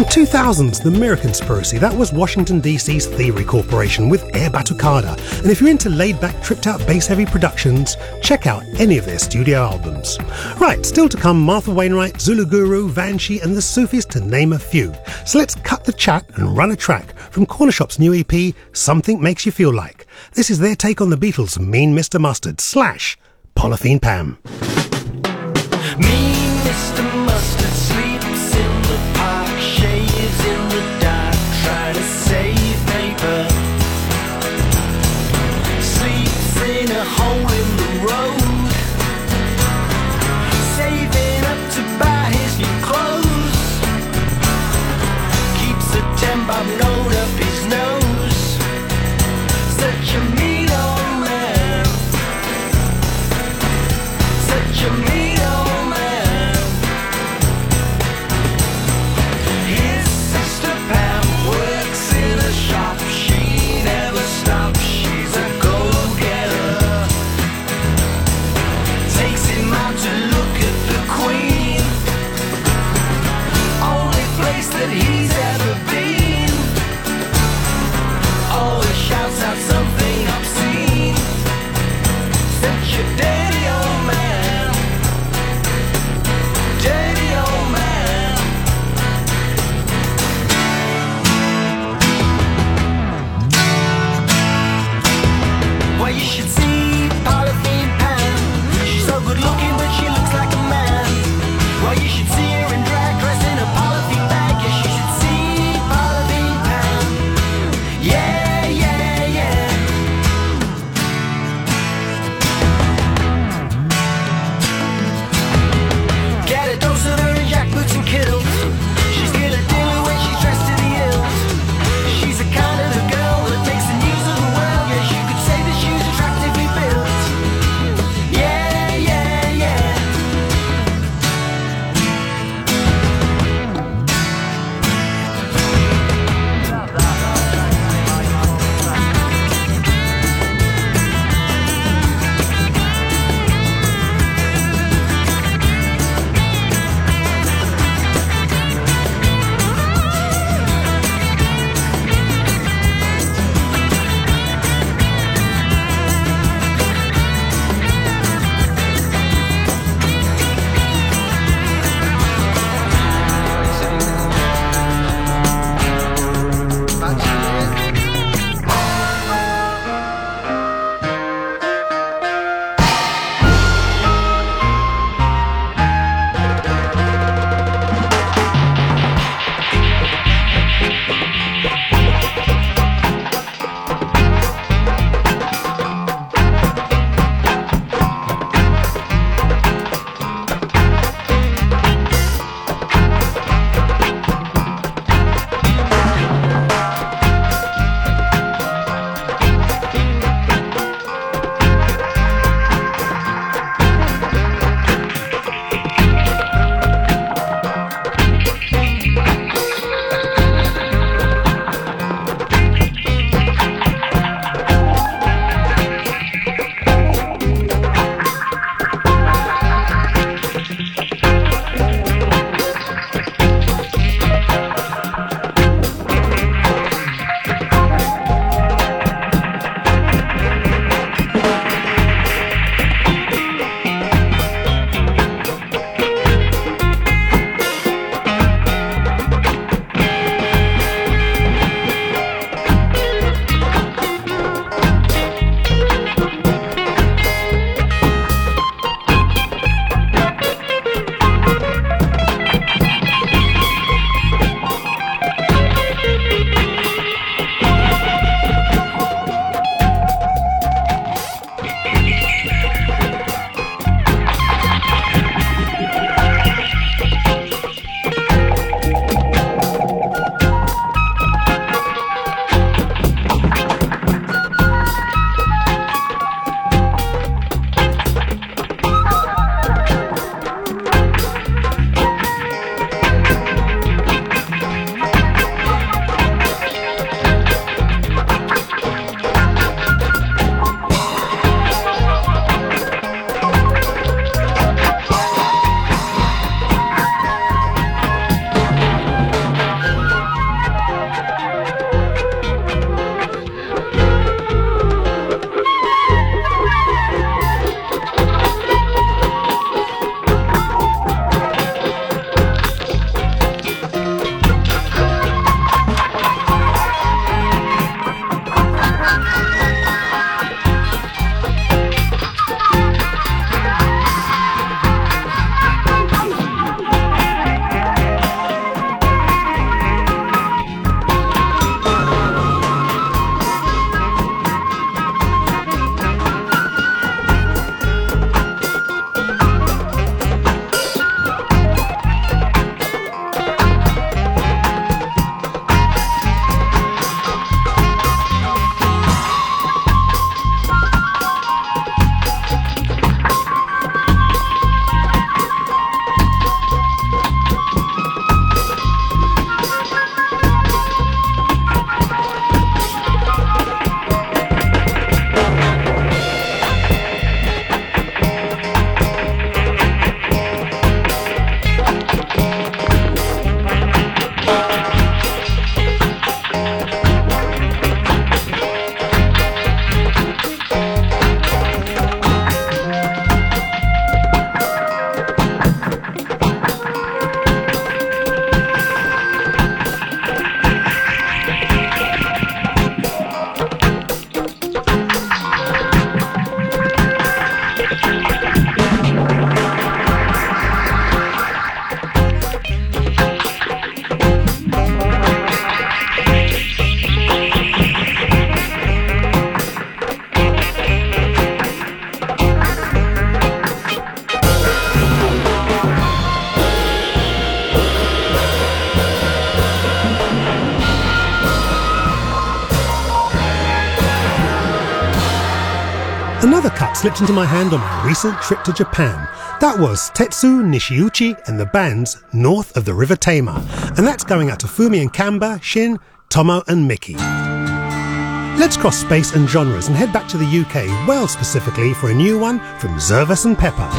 two thousands, The Mirror Conspiracy. That was Washington, D C's Thievery Corporation with Air Batucada. And if you're into laid-back, tripped-out, bass-heavy productions, check out any of their studio albums. Right, still to come, Martha Wainwright, Zulu Guru, Vanshi and the Sufis, to name a few. So let's cut the chat and run a track from Corner Shop's new E P, Something Makes You Feel Like. This is their take on the Beatles' Mean Mister Mustard slash Polythene Pam. Mean Mister Mustard sleeps in the park, shaves in the dark, trying to save paper. Sleeps in a hole in the road, saving up to buy his new clothes. Keeps a ten bob note up his nose. Such a mean old man. Such a mean old man. slipped into my hand on my recent trip to Japan. That was Tetsu Nishiuchi and the band's North of the River Tamar. And that's going out to Fumi and Kamba, Shin, Tomo and Mickey. Let's cross space and genres and head back to the U K, Wales specifically, for a new one from Zervas and Pepper.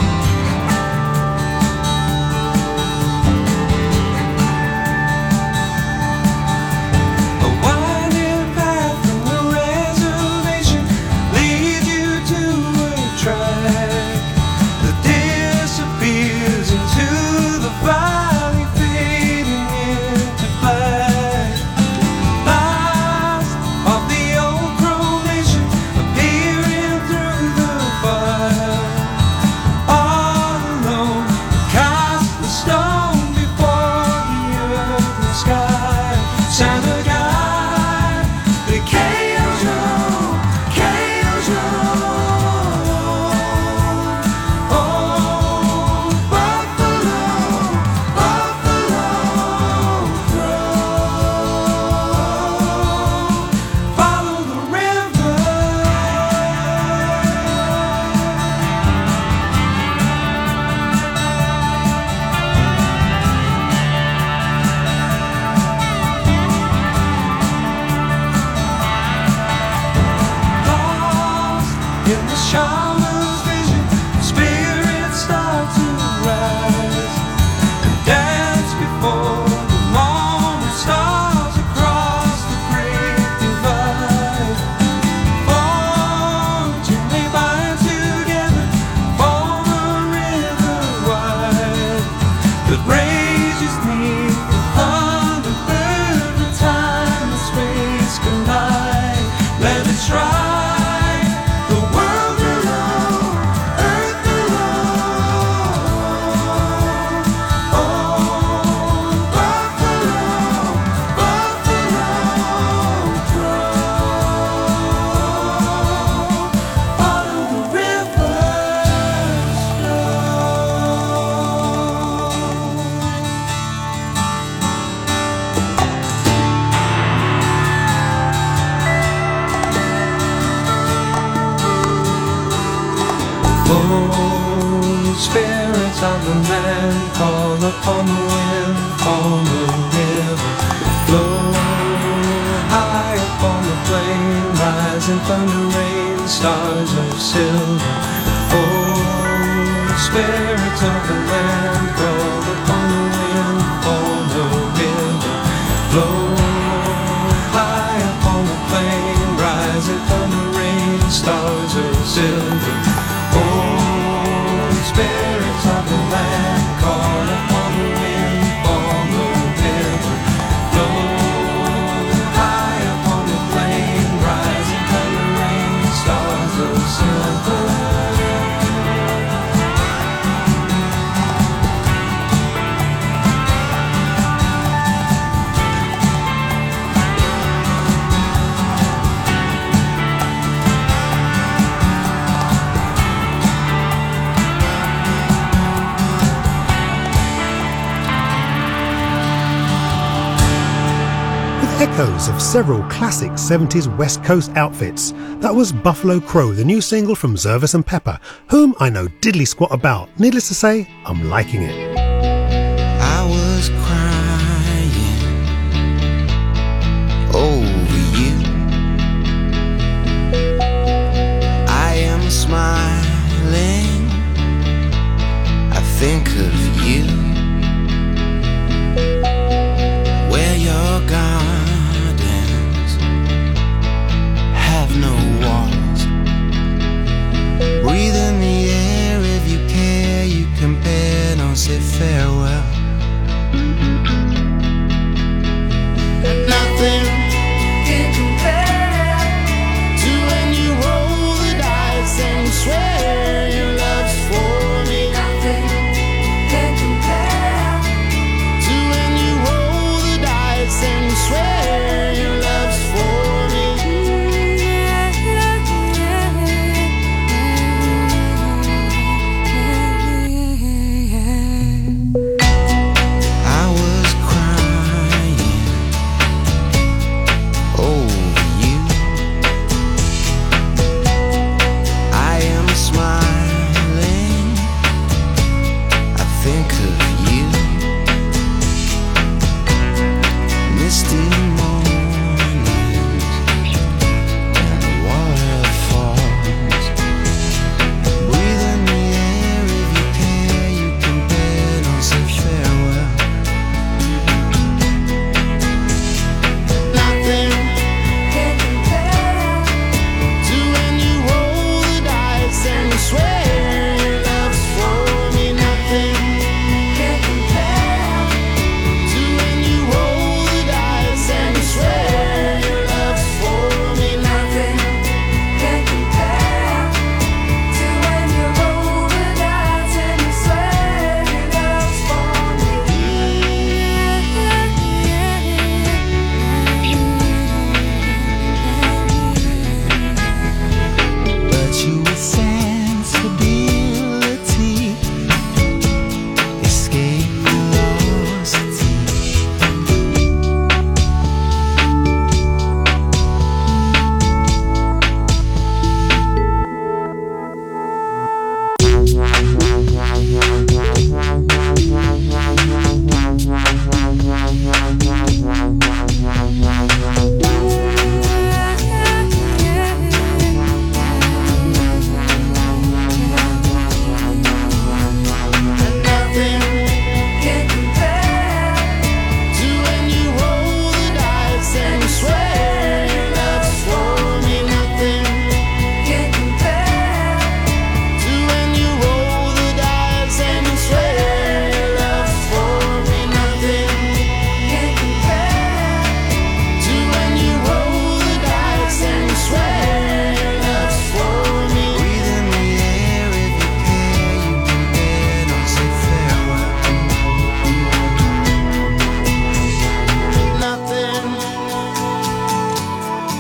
Spirits of the land call upon the wind, on the river, flow high upon the plain, rising thunder rain, stars of silver. Oh, spirits of the land call upon the wind, on the river, flow high upon the plain, rising thunder rain, stars of silver. Oh, spirits of the land call upon the wind, on the river, flow high upon the plain, rising thunder rain, stars of silver. Echoes of several classic seventies West Coast outfits. That was Buffalo Crow, the new single from Zervas and Pepper, whom I know diddly squat about. Needless to say, I'm liking it. I was crying over you. I am smiling. I think of you. Where you're gone, no walls. Breathe in the air if you care. You compare, don't sit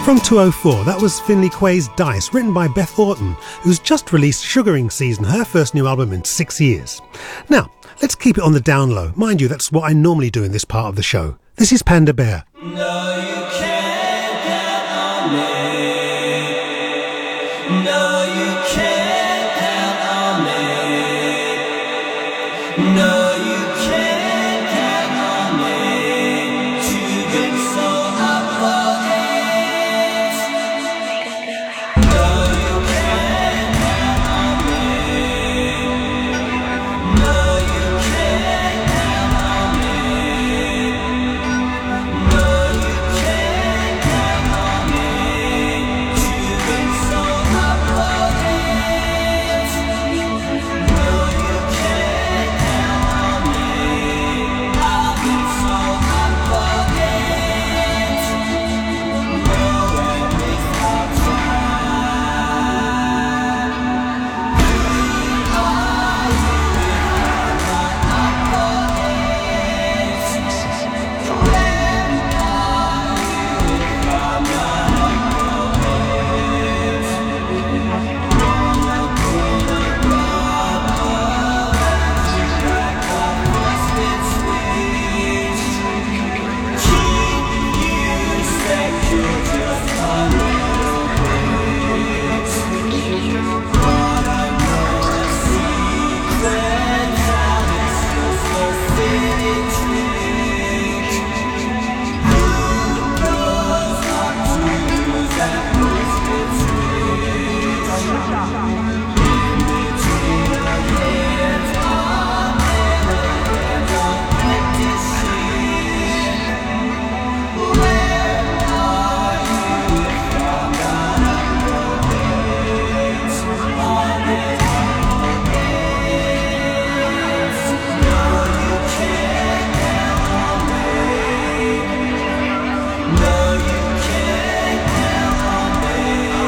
From two oh four, that was Finley Quay's Dice, written by Beth Orton, who's just released Sugaring Season, her first new album in six years. Now, let's keep it on the down low. Mind you, that's what I normally do in this part of the show. This is Panda Bear. No, you can't count on me. No, you can't count on me. No, you can't count on me to get so up for it. No, you can't count on me. No, you can't count on me. No, you can't count on me to get so up for it. No, you can't count on me. I'll get so up for it. No, and waste our time. Who are you if I'm not up for it? Where are you if I'm not up for it? Roll up in a bubble and like a frosted sweet. Keep you secure just a little bit. But I know a secret and it's just a silly trick. Who goes up to use that frosted sweet? In between our hands, our hands are practicing. Where are you if I'm not up for it? On it, on it. No, you can't count on me. No, you can't count on me.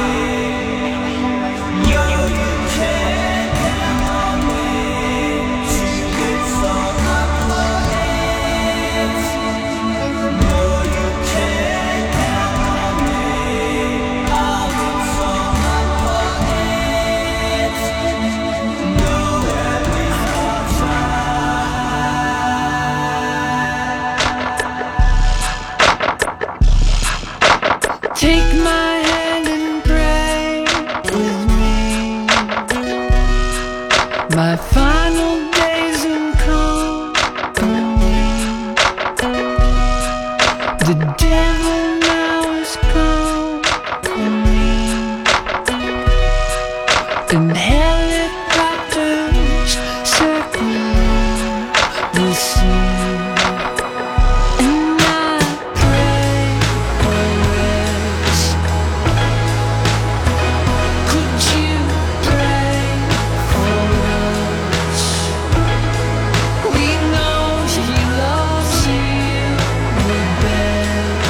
No, you can't count on me to get so up for it. No, you can't count on me. I'll get so up for it. No, at least I'll try. Take my hand and pray with me. My final days in company. The devil now is company. And helicopters circle the sea. And I pray always. Could you pray for us? We know he loves you the best.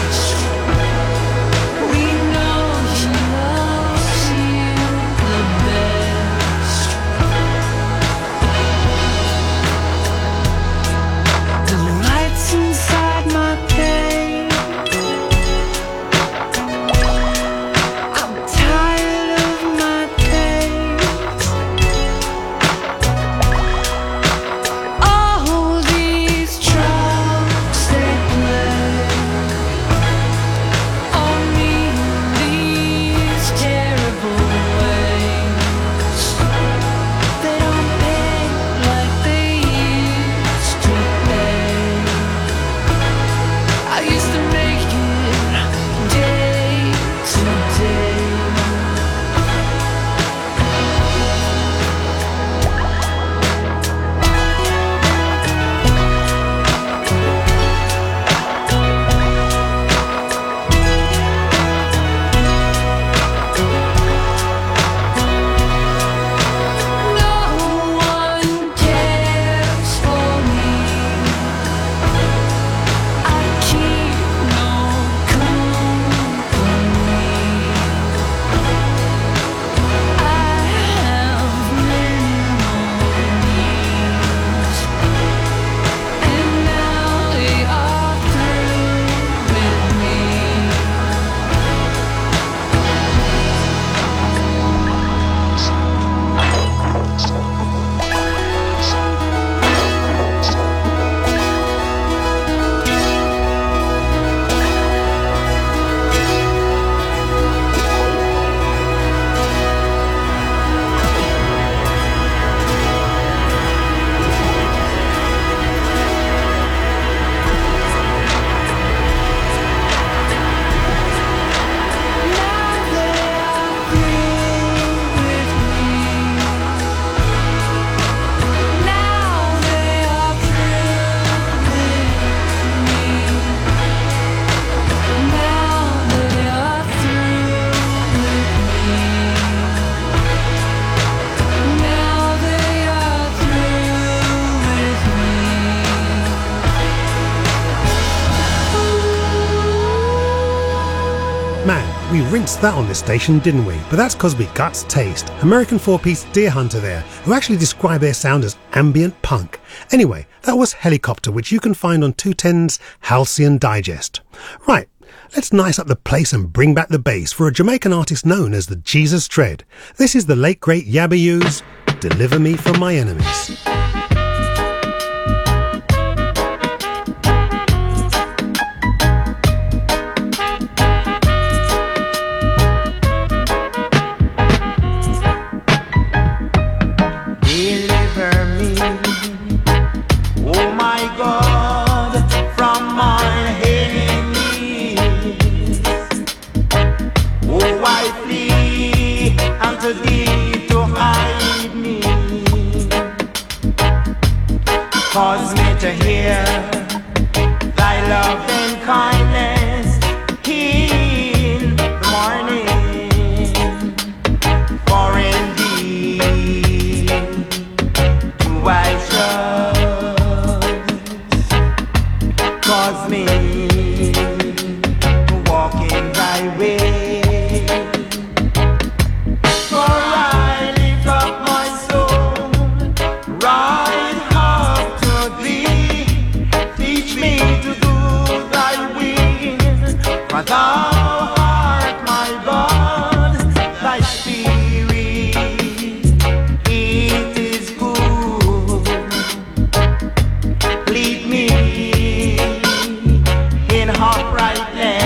we rinsed that on this station, didn't we? But that's because we guts taste. American four-piece Deer Hunter there, who actually describe their sound as ambient punk. Anyway, that was Helicopter, which you can find on two ten's Halcyon Digest. Right, let's nice up the place and bring back the bass for a Jamaican artist known as the Jesus Tread. This is the late great Yabba Yu's Deliver Me From My Enemies. Cause me to hear thy love and kindness in the morning. For indeed do I trust. Cause me to walk in thy way. For I lift up my soul, right. For thou art my God, thy spirit, it is good. Lead me in uprightness.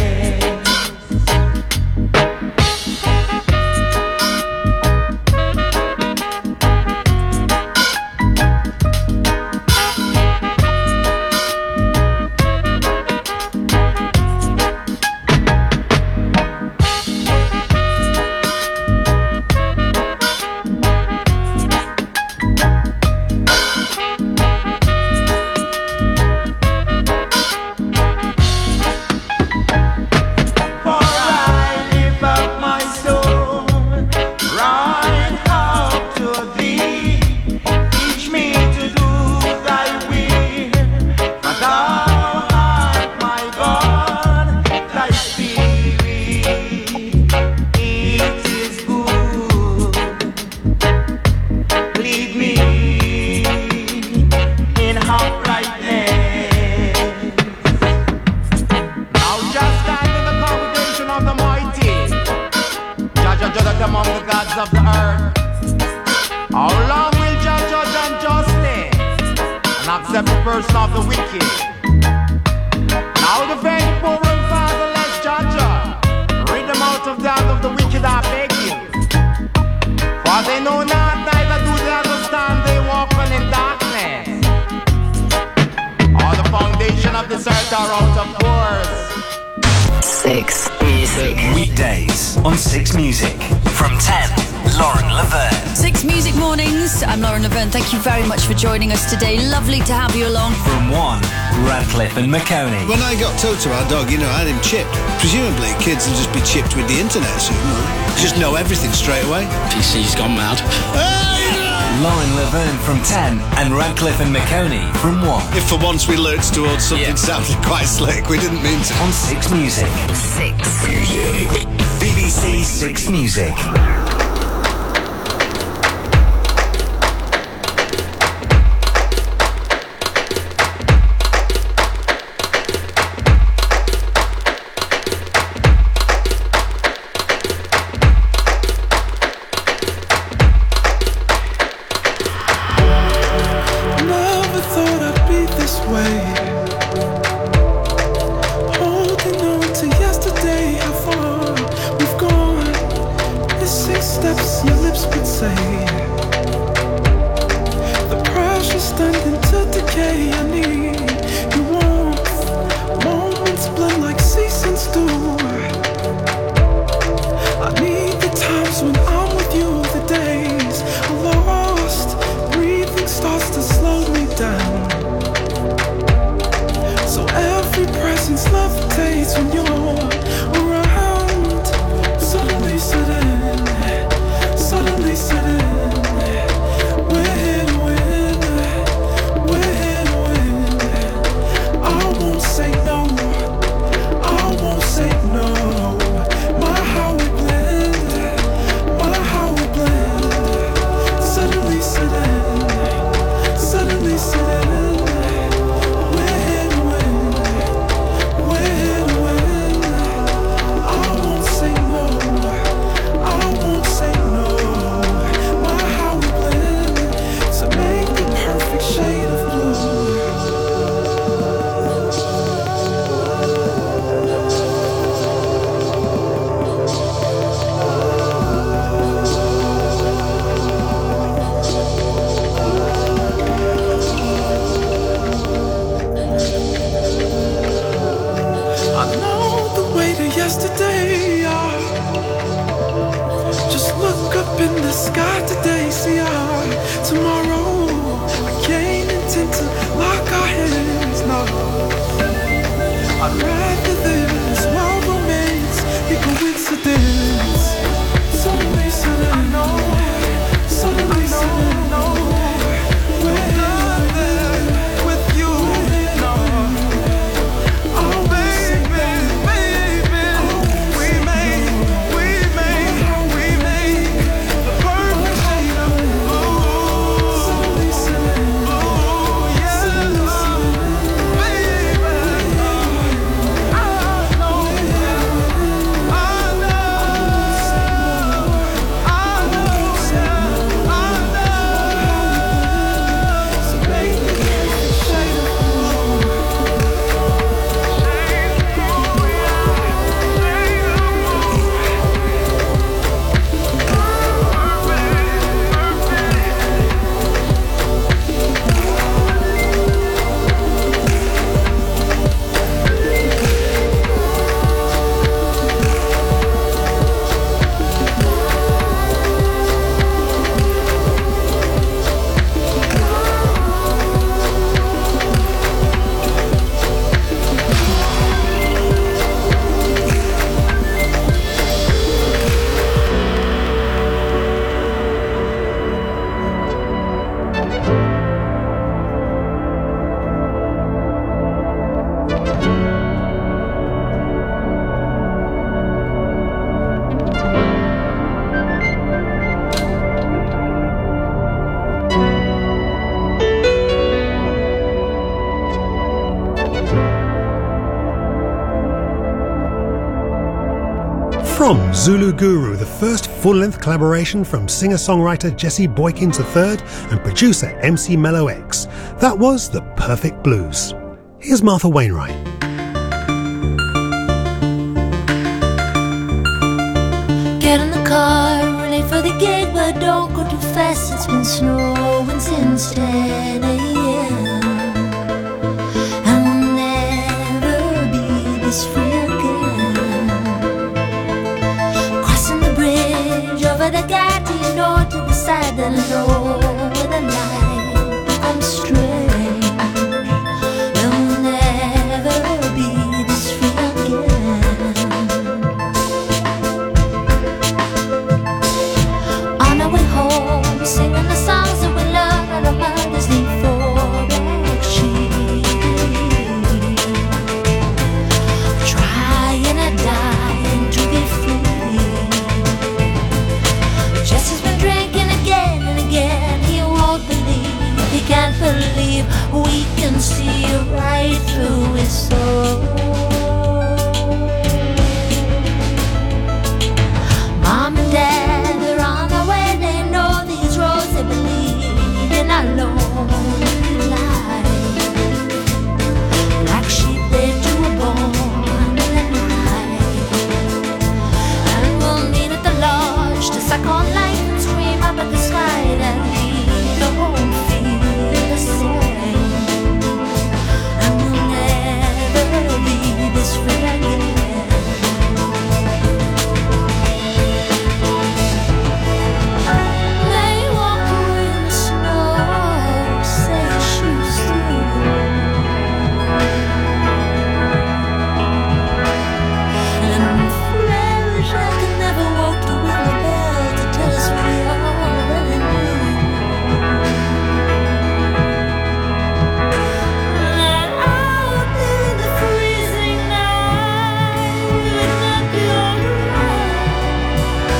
Among the gods of the earth, how long will Jah judge unjustly and accept the person of the wicked? Now defend the poor and fatherless, Jah, rid them out of the hand of the wicked, I beg you. For they know not, neither do they understand, they walk on in darkness. All the foundation of this earth are out of course. Six Music. Weekdays on Six Music. From ten, Lauren Laverne. Six Music Mornings. I'm Lauren Laverne. Thank you very much for joining us today. Lovely to have you along. From one, Radcliffe and McConey. When I got Toto, our dog, you know, I had him chipped. Presumably, kids will just be chipped with the internet soon. Right? Just know everything straight away. P C's gone mad. Lauren Laverne from ten and Radcliffe and McConey from one. If for once we lurched towards something yeah. sounding quite slick, we didn't mean to. On Six Music. Six Music. B B C Six Music. Holding on to yesterday, how far we've gone. It's six steps. From Zulu Guru, the first full-length collaboration from singer-songwriter Jesse Boykins the third and producer M C Mellow X. That was The Perfect Blues. Here's Martha Wainwright. Get in the car, late for the gig, but don't go too fast. It's been snowing since ten a.m. and we'll never be this free again. Crossing the bridge over the goddamn door to the side that low where the light becomes strange. And we'll never be this free again. On our way home, singing the songs that we love, and our mothers need for black sheep. Trying and dying to be free. Jesse's been drinking again and again. He won't believe, he can't believe we can see right through his soul. Mom and Dad, they're on their way. They know these roads. They believe in our lonely life. Black sheep, they too were born in the night. And we'll meet at the lodge to suck on life and scream up at the sky that we don't feel the same. And we'll never be this free again. They walk away in the snow, say shoes through. And flourish, I could never walk to ring the bell to tell us we already knew. That out there in the freezing night, we'd not be alright.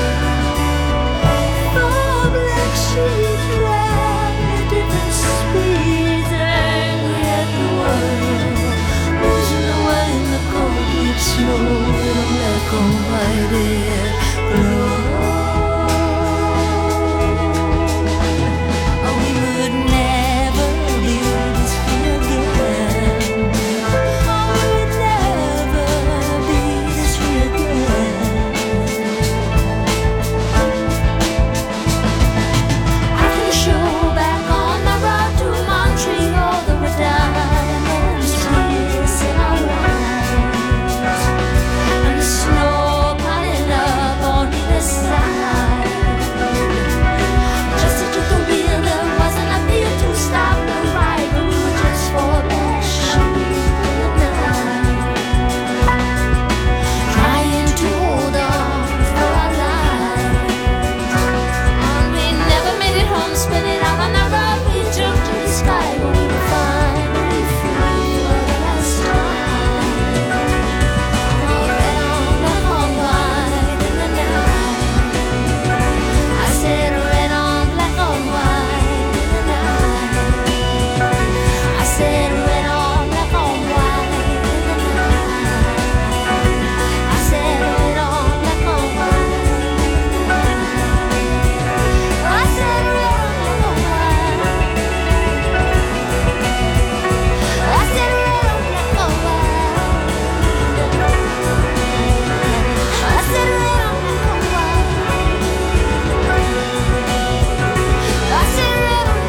The black sheep drive at different speeds, and yet the world losing away in the cold deep snow in a black and white glow. We would never be this free again. We would never be this free again. I can show back on the road to Montreal the red diamonds kiss in our eyes, and the snow piling up on either side. Just took the wheel, there wasn't a feel to stop the ride, but we were just four black sheep in the night, trying to hold on for our lives. And we never made it home, spinning out on the road we took to the sky, but we were finally free for the last time. All red on black on white in the night. I said red on black on white in the night. I said red on black on white in the night. I said red on black on white in the night. I said red on black on white. I said red on black on white. I said red on black on white. I said red on.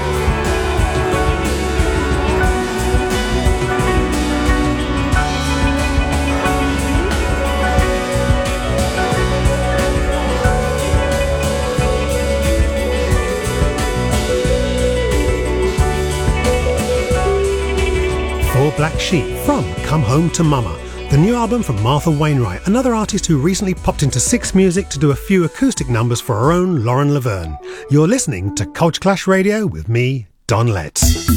Four Black Sheep from Come Home to Mama, the new album from Martha Wainwright, another artist who recently popped into Six Music to do a few acoustic numbers for her own Lauren Laverne. You're listening to Culture Clash Radio with me, Don Letts.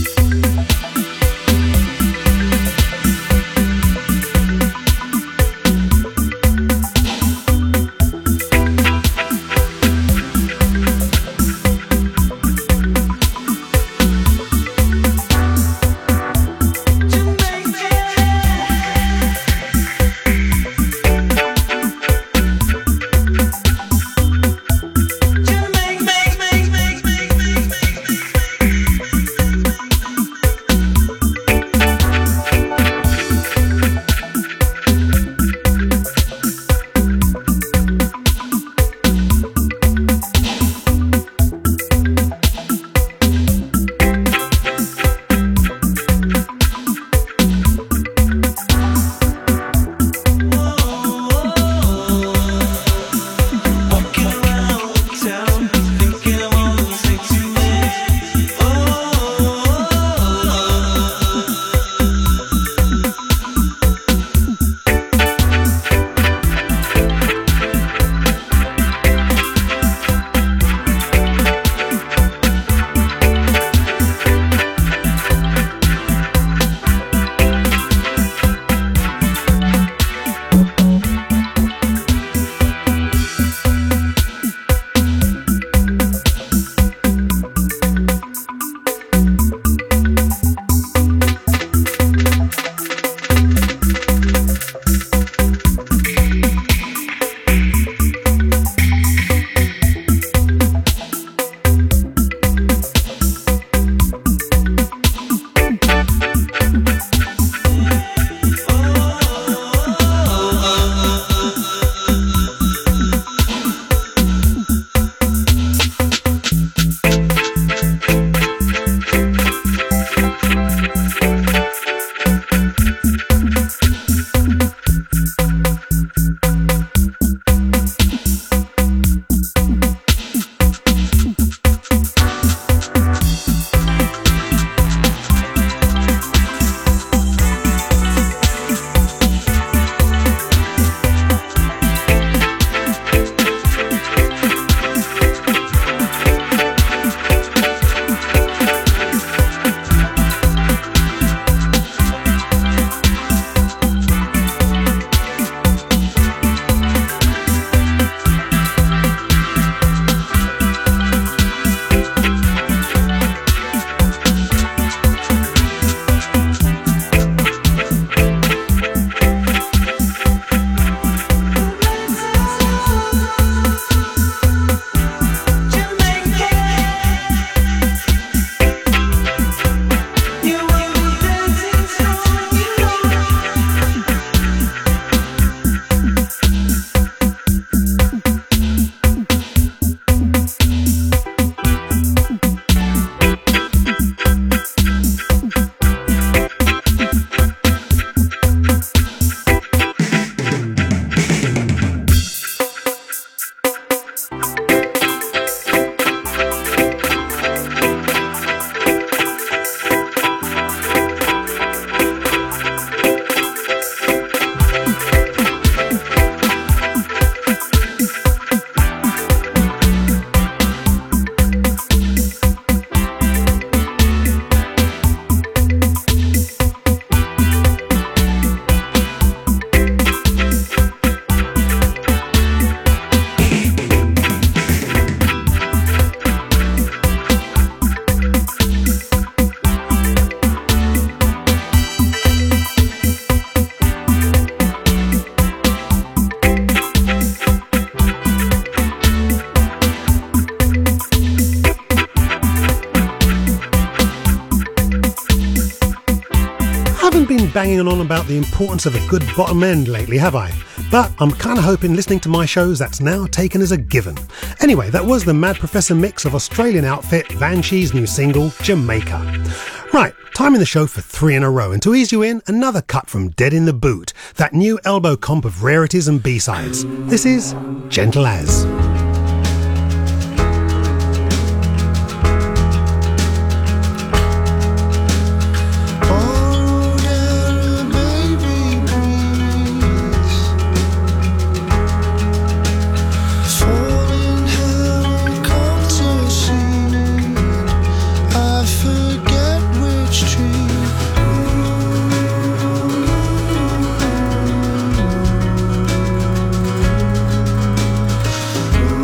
banging on about the importance of a good bottom end lately, have I? But I'm kind of hoping listening to my shows that's now taken as a given. Anyway, that was the Mad Professor mix of Australian outfit Vanshee's new single, Jamaica. Right, time in the show for three in a row, and to ease you in, another cut from Dead in the Boot, that new elbow comp of rarities and B-sides. This is Gentle As. Ooh.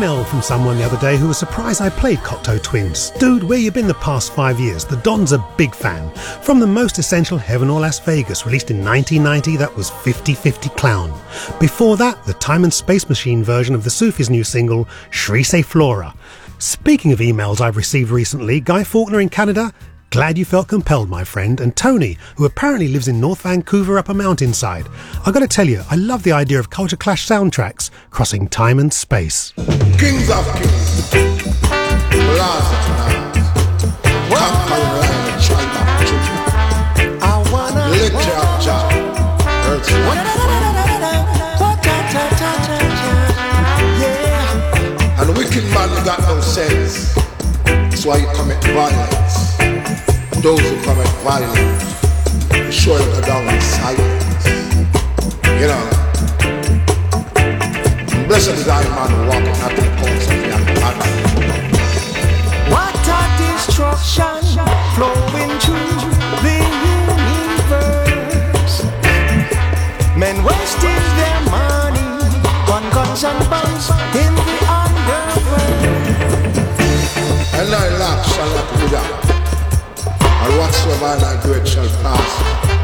email from someone the other day who was surprised I played Cocteau Twins. Dude, where you been the past five years? The Don's a big fan. From the most essential Heaven or Las Vegas, released in nineteen ninety, that was fifty fifty Clown. Before that, the Time and Space Machine version of the Sufis' new single, Shri Se Flora. Speaking of emails I've received recently, Guy Faulkner in Canada, glad you felt compelled, my friend, and Tony, who apparently lives in North Vancouver up a mountainside. I gotta tell you, I love the idea of Culture Clash soundtracks crossing time and space. Kings of kings, lords of lords, conquering lion and tribe of Judah. I wanna litter of Jah, earth's yeah. And wicked man got no sense, that's why he commit violence. Those who commit violence, sure to go down in silence. You know, blessed is I man walking out the courts of the Almighty. What a destruction flowing through the universe. Men wasting their money on guns and bombs in the underworld. And I laugh shall not be that. And whatsoever I do it shall pass.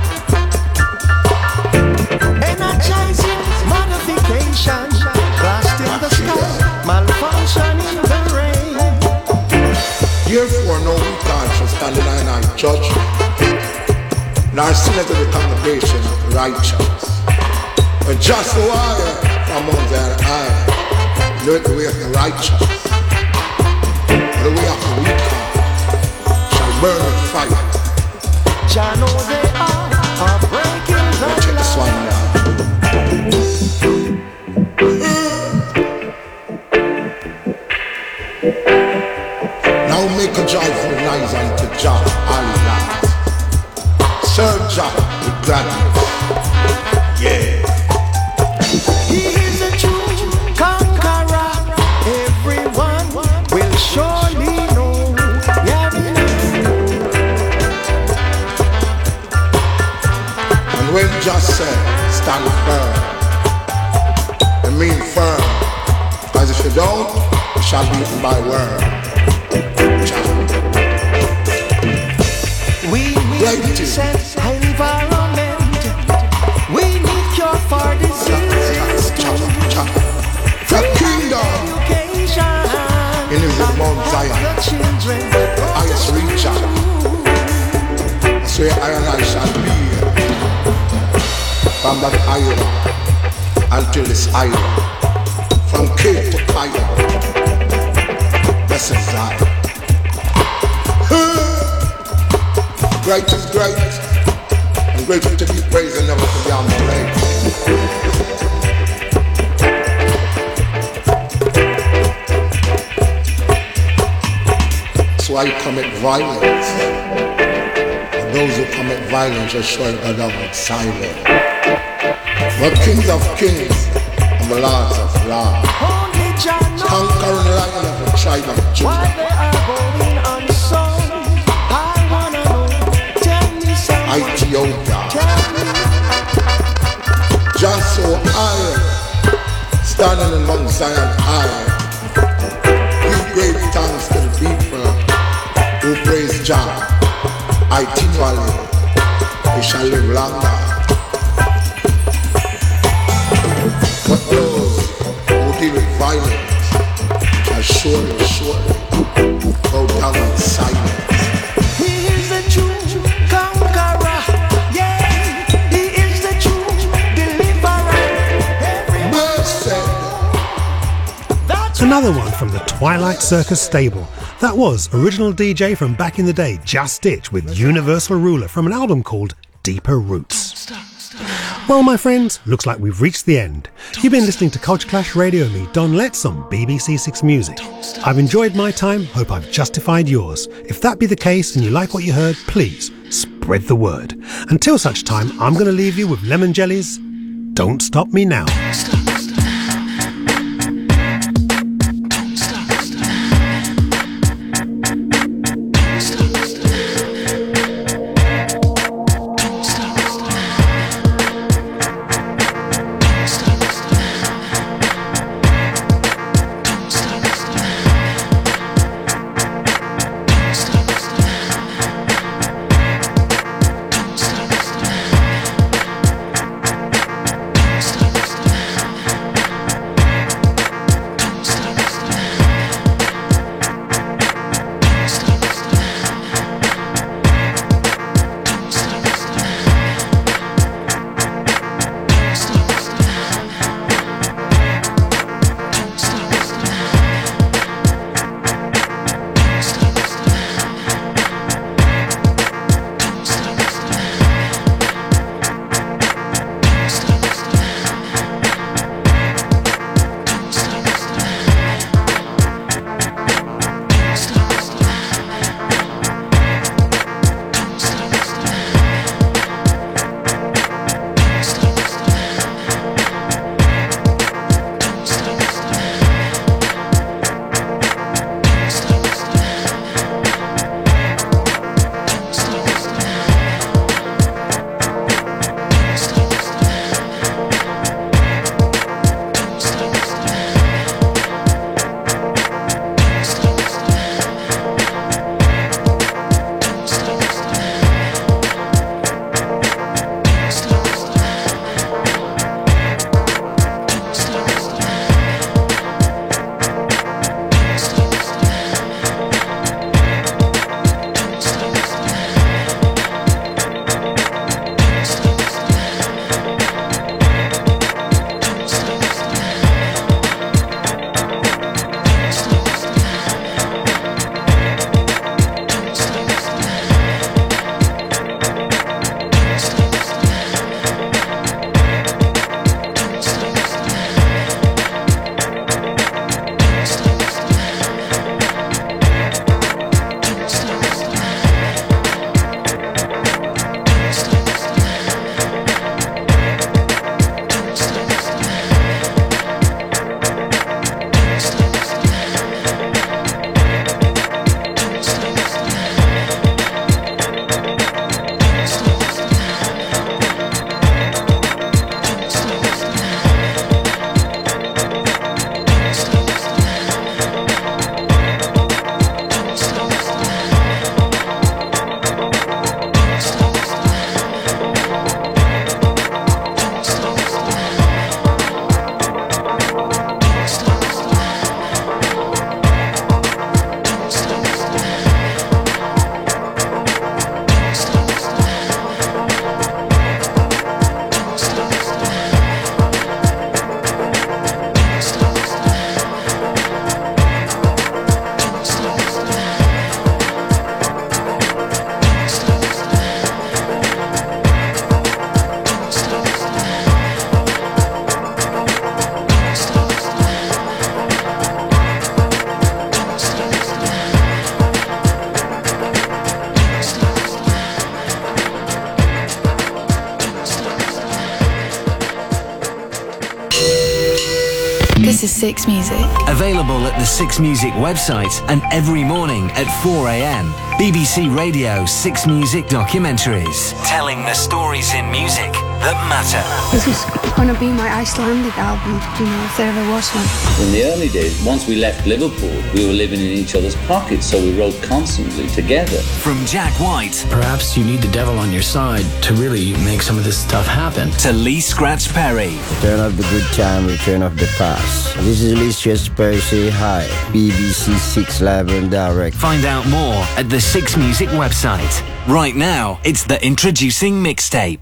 Energizing modification, blast in the sky, malfunction in the rain. Therefore no weak shall stand in our judgment, nor sinners of the congregation righteous. But just the wire among their eye, know the way of the righteous, the way of the weak burn with fire. Jah know they are, are breaking the check this one now. Now make a joyful noise unto Jah, Allah. Serve Jah with gladness. Yeah. He is a true conqueror. Everyone will surely know. When just said, stand firm, it mean firm, because if you don't, you shall be eaten by worm. We need decent environment, we need cure for disease, the kingdom, in his Mount Zion, the highest reacher, that's where I and I shall be. From that island until this island, from Cape to island, blessed Zion. Great is great, and grateful to be praised and never to be on the way. So I commit violence, and those who commit violence are sure to go down with silence. But kings of kings and the lords of lords, conquering lion of the tribe of Judah. Why they are going on so? I wanna know. Tell me something. Ethiopia. Just so I, standing in Mount Zion high, give great thanks to the people who praise Jah. Continually, they shall live longer. But those who deal with violence shall surely, surely go down in silence. He is the true conqueror. Yeah, he is the true deliverer. Another one from the Twilight Circus stable. That was original D J from back in the day, Just Stitch, with Universal Ruler from an album called Deeper Roots. Well, my friends, looks like we've reached the end. You've been listening to Culture Clash Radio with me, Don Letts, on B B C Six Music. I've enjoyed my time, hope I've justified yours. If that be the case and you like what you heard, please spread the word. Until such time, I'm going to leave you with Lemon Jelly's Don't Stop Me Now. Stop. This is Six Music. Available at the Six Music website and every morning at four a.m. B B C Radio Six Music documentaries. Telling the stories in music that matter. This is going to be my Icelandic album, you know, if there ever was one. In the early days, once we left Liverpool, we were living in each other's pockets, so we wrote constantly together. From Jack White. Perhaps you need the devil on your side to really make some of this stuff happen. To Lee Scratch Perry. Return of the good time, return of the past. This is Lee Scratch Perry, say hi. B B C Six Live and Direct. Find out more at the Six Music website. Right now, it's the Introducing Mixtape.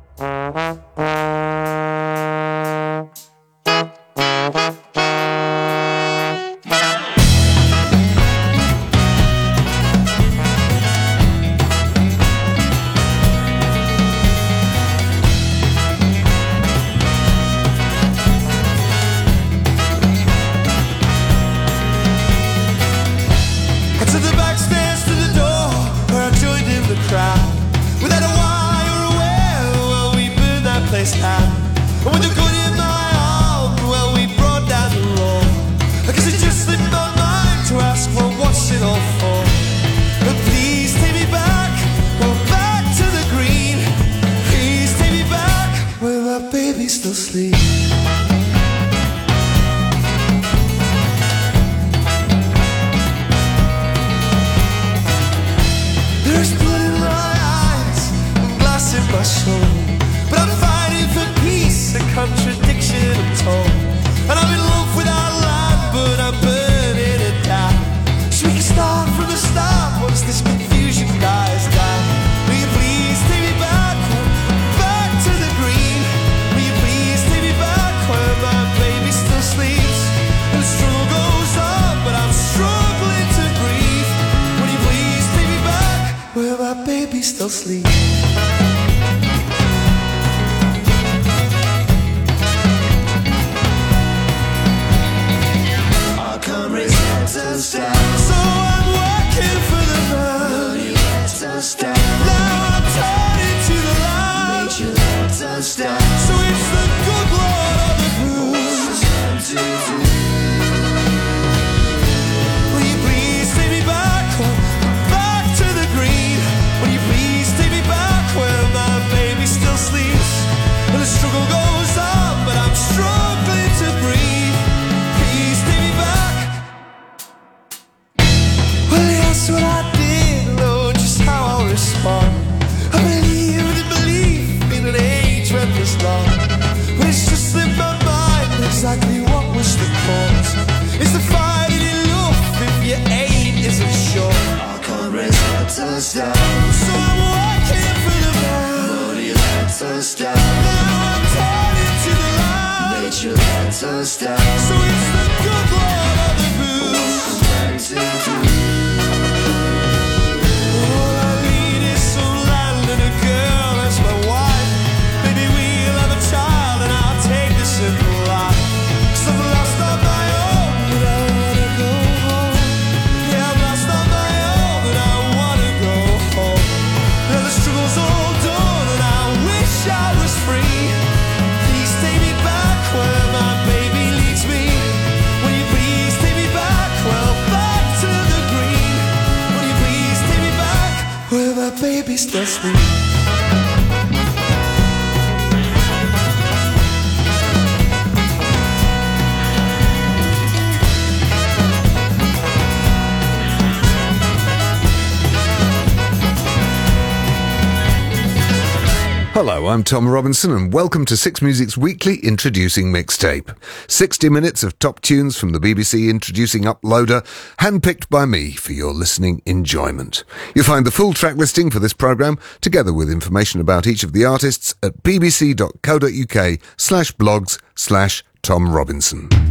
Hello, I'm Tom Robinson and welcome to Six Music's weekly Introducing Mixtape. sixty minutes of top tunes from the B B C Introducing Uploader, handpicked by me for your listening enjoyment. You'll find the full track listing for this programme, together with information about each of the artists, at bbc.co.uk slash blogs slash Tom Robinson.